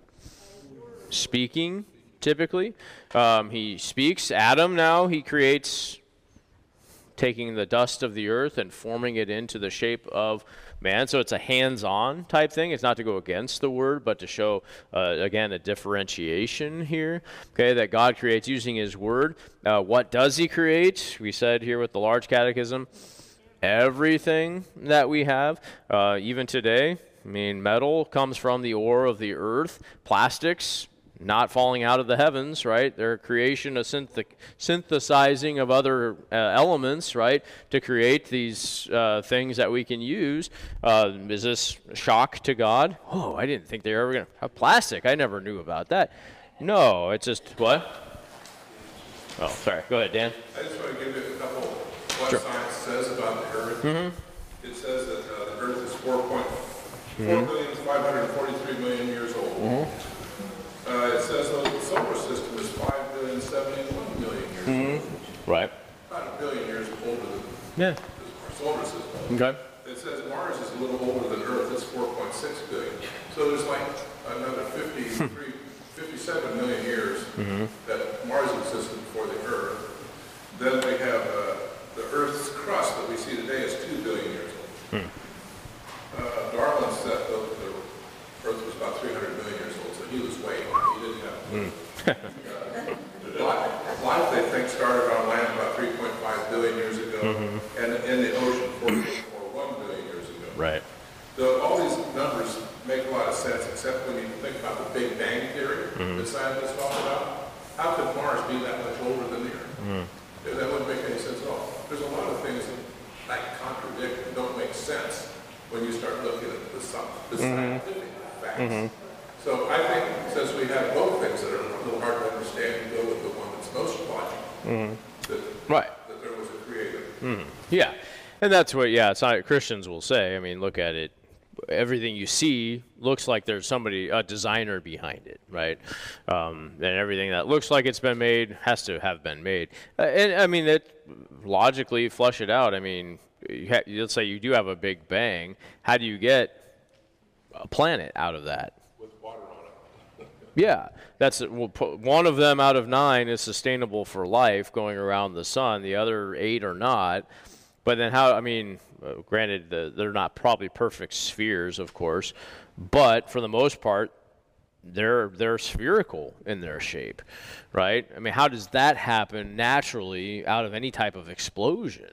Speaking, typically. Um, he speaks. Adam now, he creates, taking the dust of the earth and forming it into the shape of man. So it's a hands-on type thing. It's not to go against the word, but to show, uh, again, a differentiation here, okay, that God creates using his word. Uh, what does he create? We said here with the large catechism, everything that we have, uh, even today. I mean, metal comes from the ore of the earth. Plastics, not falling out of the heavens, right? Their creation, a synth- synthesizing of other uh, elements, right, to create these uh, things that we can use. Uh, is this a shock to God? Oh, I didn't think they were ever going to have plastic. I never knew about that. No, it's just, what? Oh, sorry. Go ahead, Dan. I just want to give you a couple what Sure. science says about the Earth. It says that uh, the Earth is four point four billion five hundred forty-three million years old. Uh, it says that the solar system is five billion seventy-one million years old. Right. About a billion years older than Yeah. our solar system. Okay. It says Mars is a little older than Earth. It's four point six billion. So there's like another fifty-three, fifty-seven million years that Mars existed before the Earth. Then we have uh, the Earth's crust that we see today is two billion years old. Uh, Darwin said that the Earth was about three hundred million years old, so he was way off. He didn't have uh, life, life, they think, started on land about three point five billion years ago, and in the ocean four point one billion years ago. Right. So all these numbers make a lot of sense, except when you think about the Big Bang Theory that scientists talk about. How could Mars be that much older than the Earth? Yeah, that wouldn't make any sense at all. There's a lot of things that like contradict and don't make sense when you start looking at the, sci- the scientific facts. So I think since we have both things that are a little hard to understand, you go with the one that's most logical. That, Right. that there was a creator. Yeah. And that's what, yeah, it's not, Christians will say. I mean, look at it. Everything you see looks like there's somebody, a designer behind it, right? Um, and everything that looks like it's been made has to have been made. Uh, and I mean, it, logically, flush it out. I mean, you ha- let's say you do have a big bang. How do you get a planet out of that? With water on it. Yeah, that's well, pu- one of them out of nine is sustainable for life going around the sun. The other eight are not. But then how, I mean, uh, granted, the, they're not probably perfect spheres, of course, but for the most part, they're they're spherical in their shape, right? I mean, how does that happen naturally out of any type of explosion?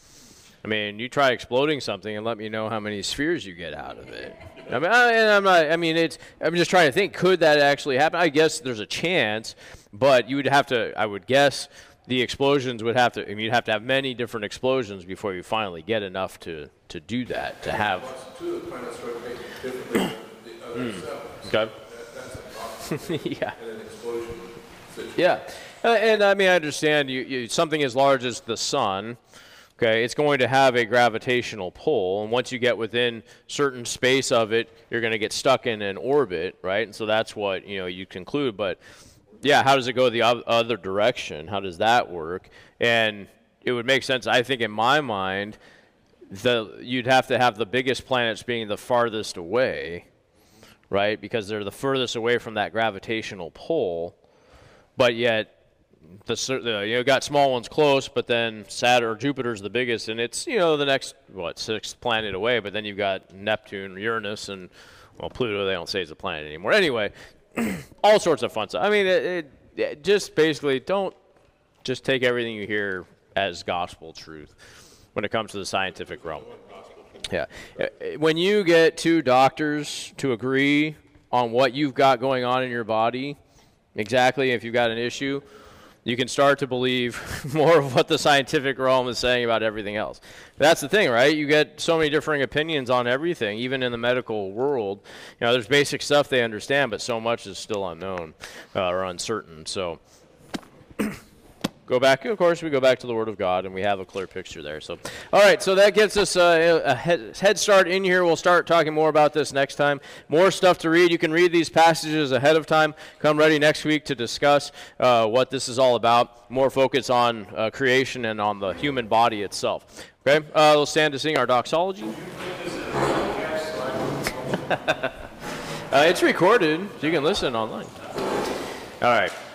I mean, you try exploding something and let me know how many spheres you get out of it. I mean, I, and I'm not. I mean, it's. I'm just trying to think. Could that actually happen? I guess there's a chance, but you would have to. I would guess the explosions would have to. I mean, you'd have to have many different explosions before you finally get enough to to do that. To have. Two of the planets rotate differently than the other seven. Okay. That, that's a possibility Yeah. in an explosion situation. Yeah, uh, and I mean, I understand you, you. Something as large as the sun. Okay, it's going to have a gravitational pull, and once you get within certain space of it, you're going to get stuck in an orbit, right? And so that's what, you know, you conclude. But yeah, how does it go the o- other direction? How does that work? And it would make sense, I think, in my mind, the you'd have to have the biggest planets being the farthest away, right? Because they're the furthest away from that gravitational pull, but yet the, the you know got small ones close, but then Saturn or Jupiter's the biggest, and it's you know the next what sixth planet away. But then you've got Neptune, Uranus, and well Pluto. They don't say it's a planet anymore. Anyway, all sorts of fun stuff. I mean, it, it, it just basically don't just take everything you hear as gospel truth when it comes to the scientific realm. Yeah, when you get two doctors to agree on what you've got going on in your body, exactly if you've got an issue, you can start to believe more of what the scientific realm is saying about everything else. That's the thing, right? You get so many differing opinions on everything, even in the medical world. You know, there's basic stuff they understand, but so much is still unknown uh, or uncertain. So go back, of course, we go back to the Word of God, and we have a clear picture there. So, all right, so that gets us uh, a head, head start in here. We'll start talking more about this next time. More stuff to read. You can read these passages ahead of time. Come ready next week to discuss uh, what this is all about. More focus on uh, creation and on the human body itself. Okay, uh, we'll stand to sing our doxology. uh, it's recorded, so you can listen online. All right.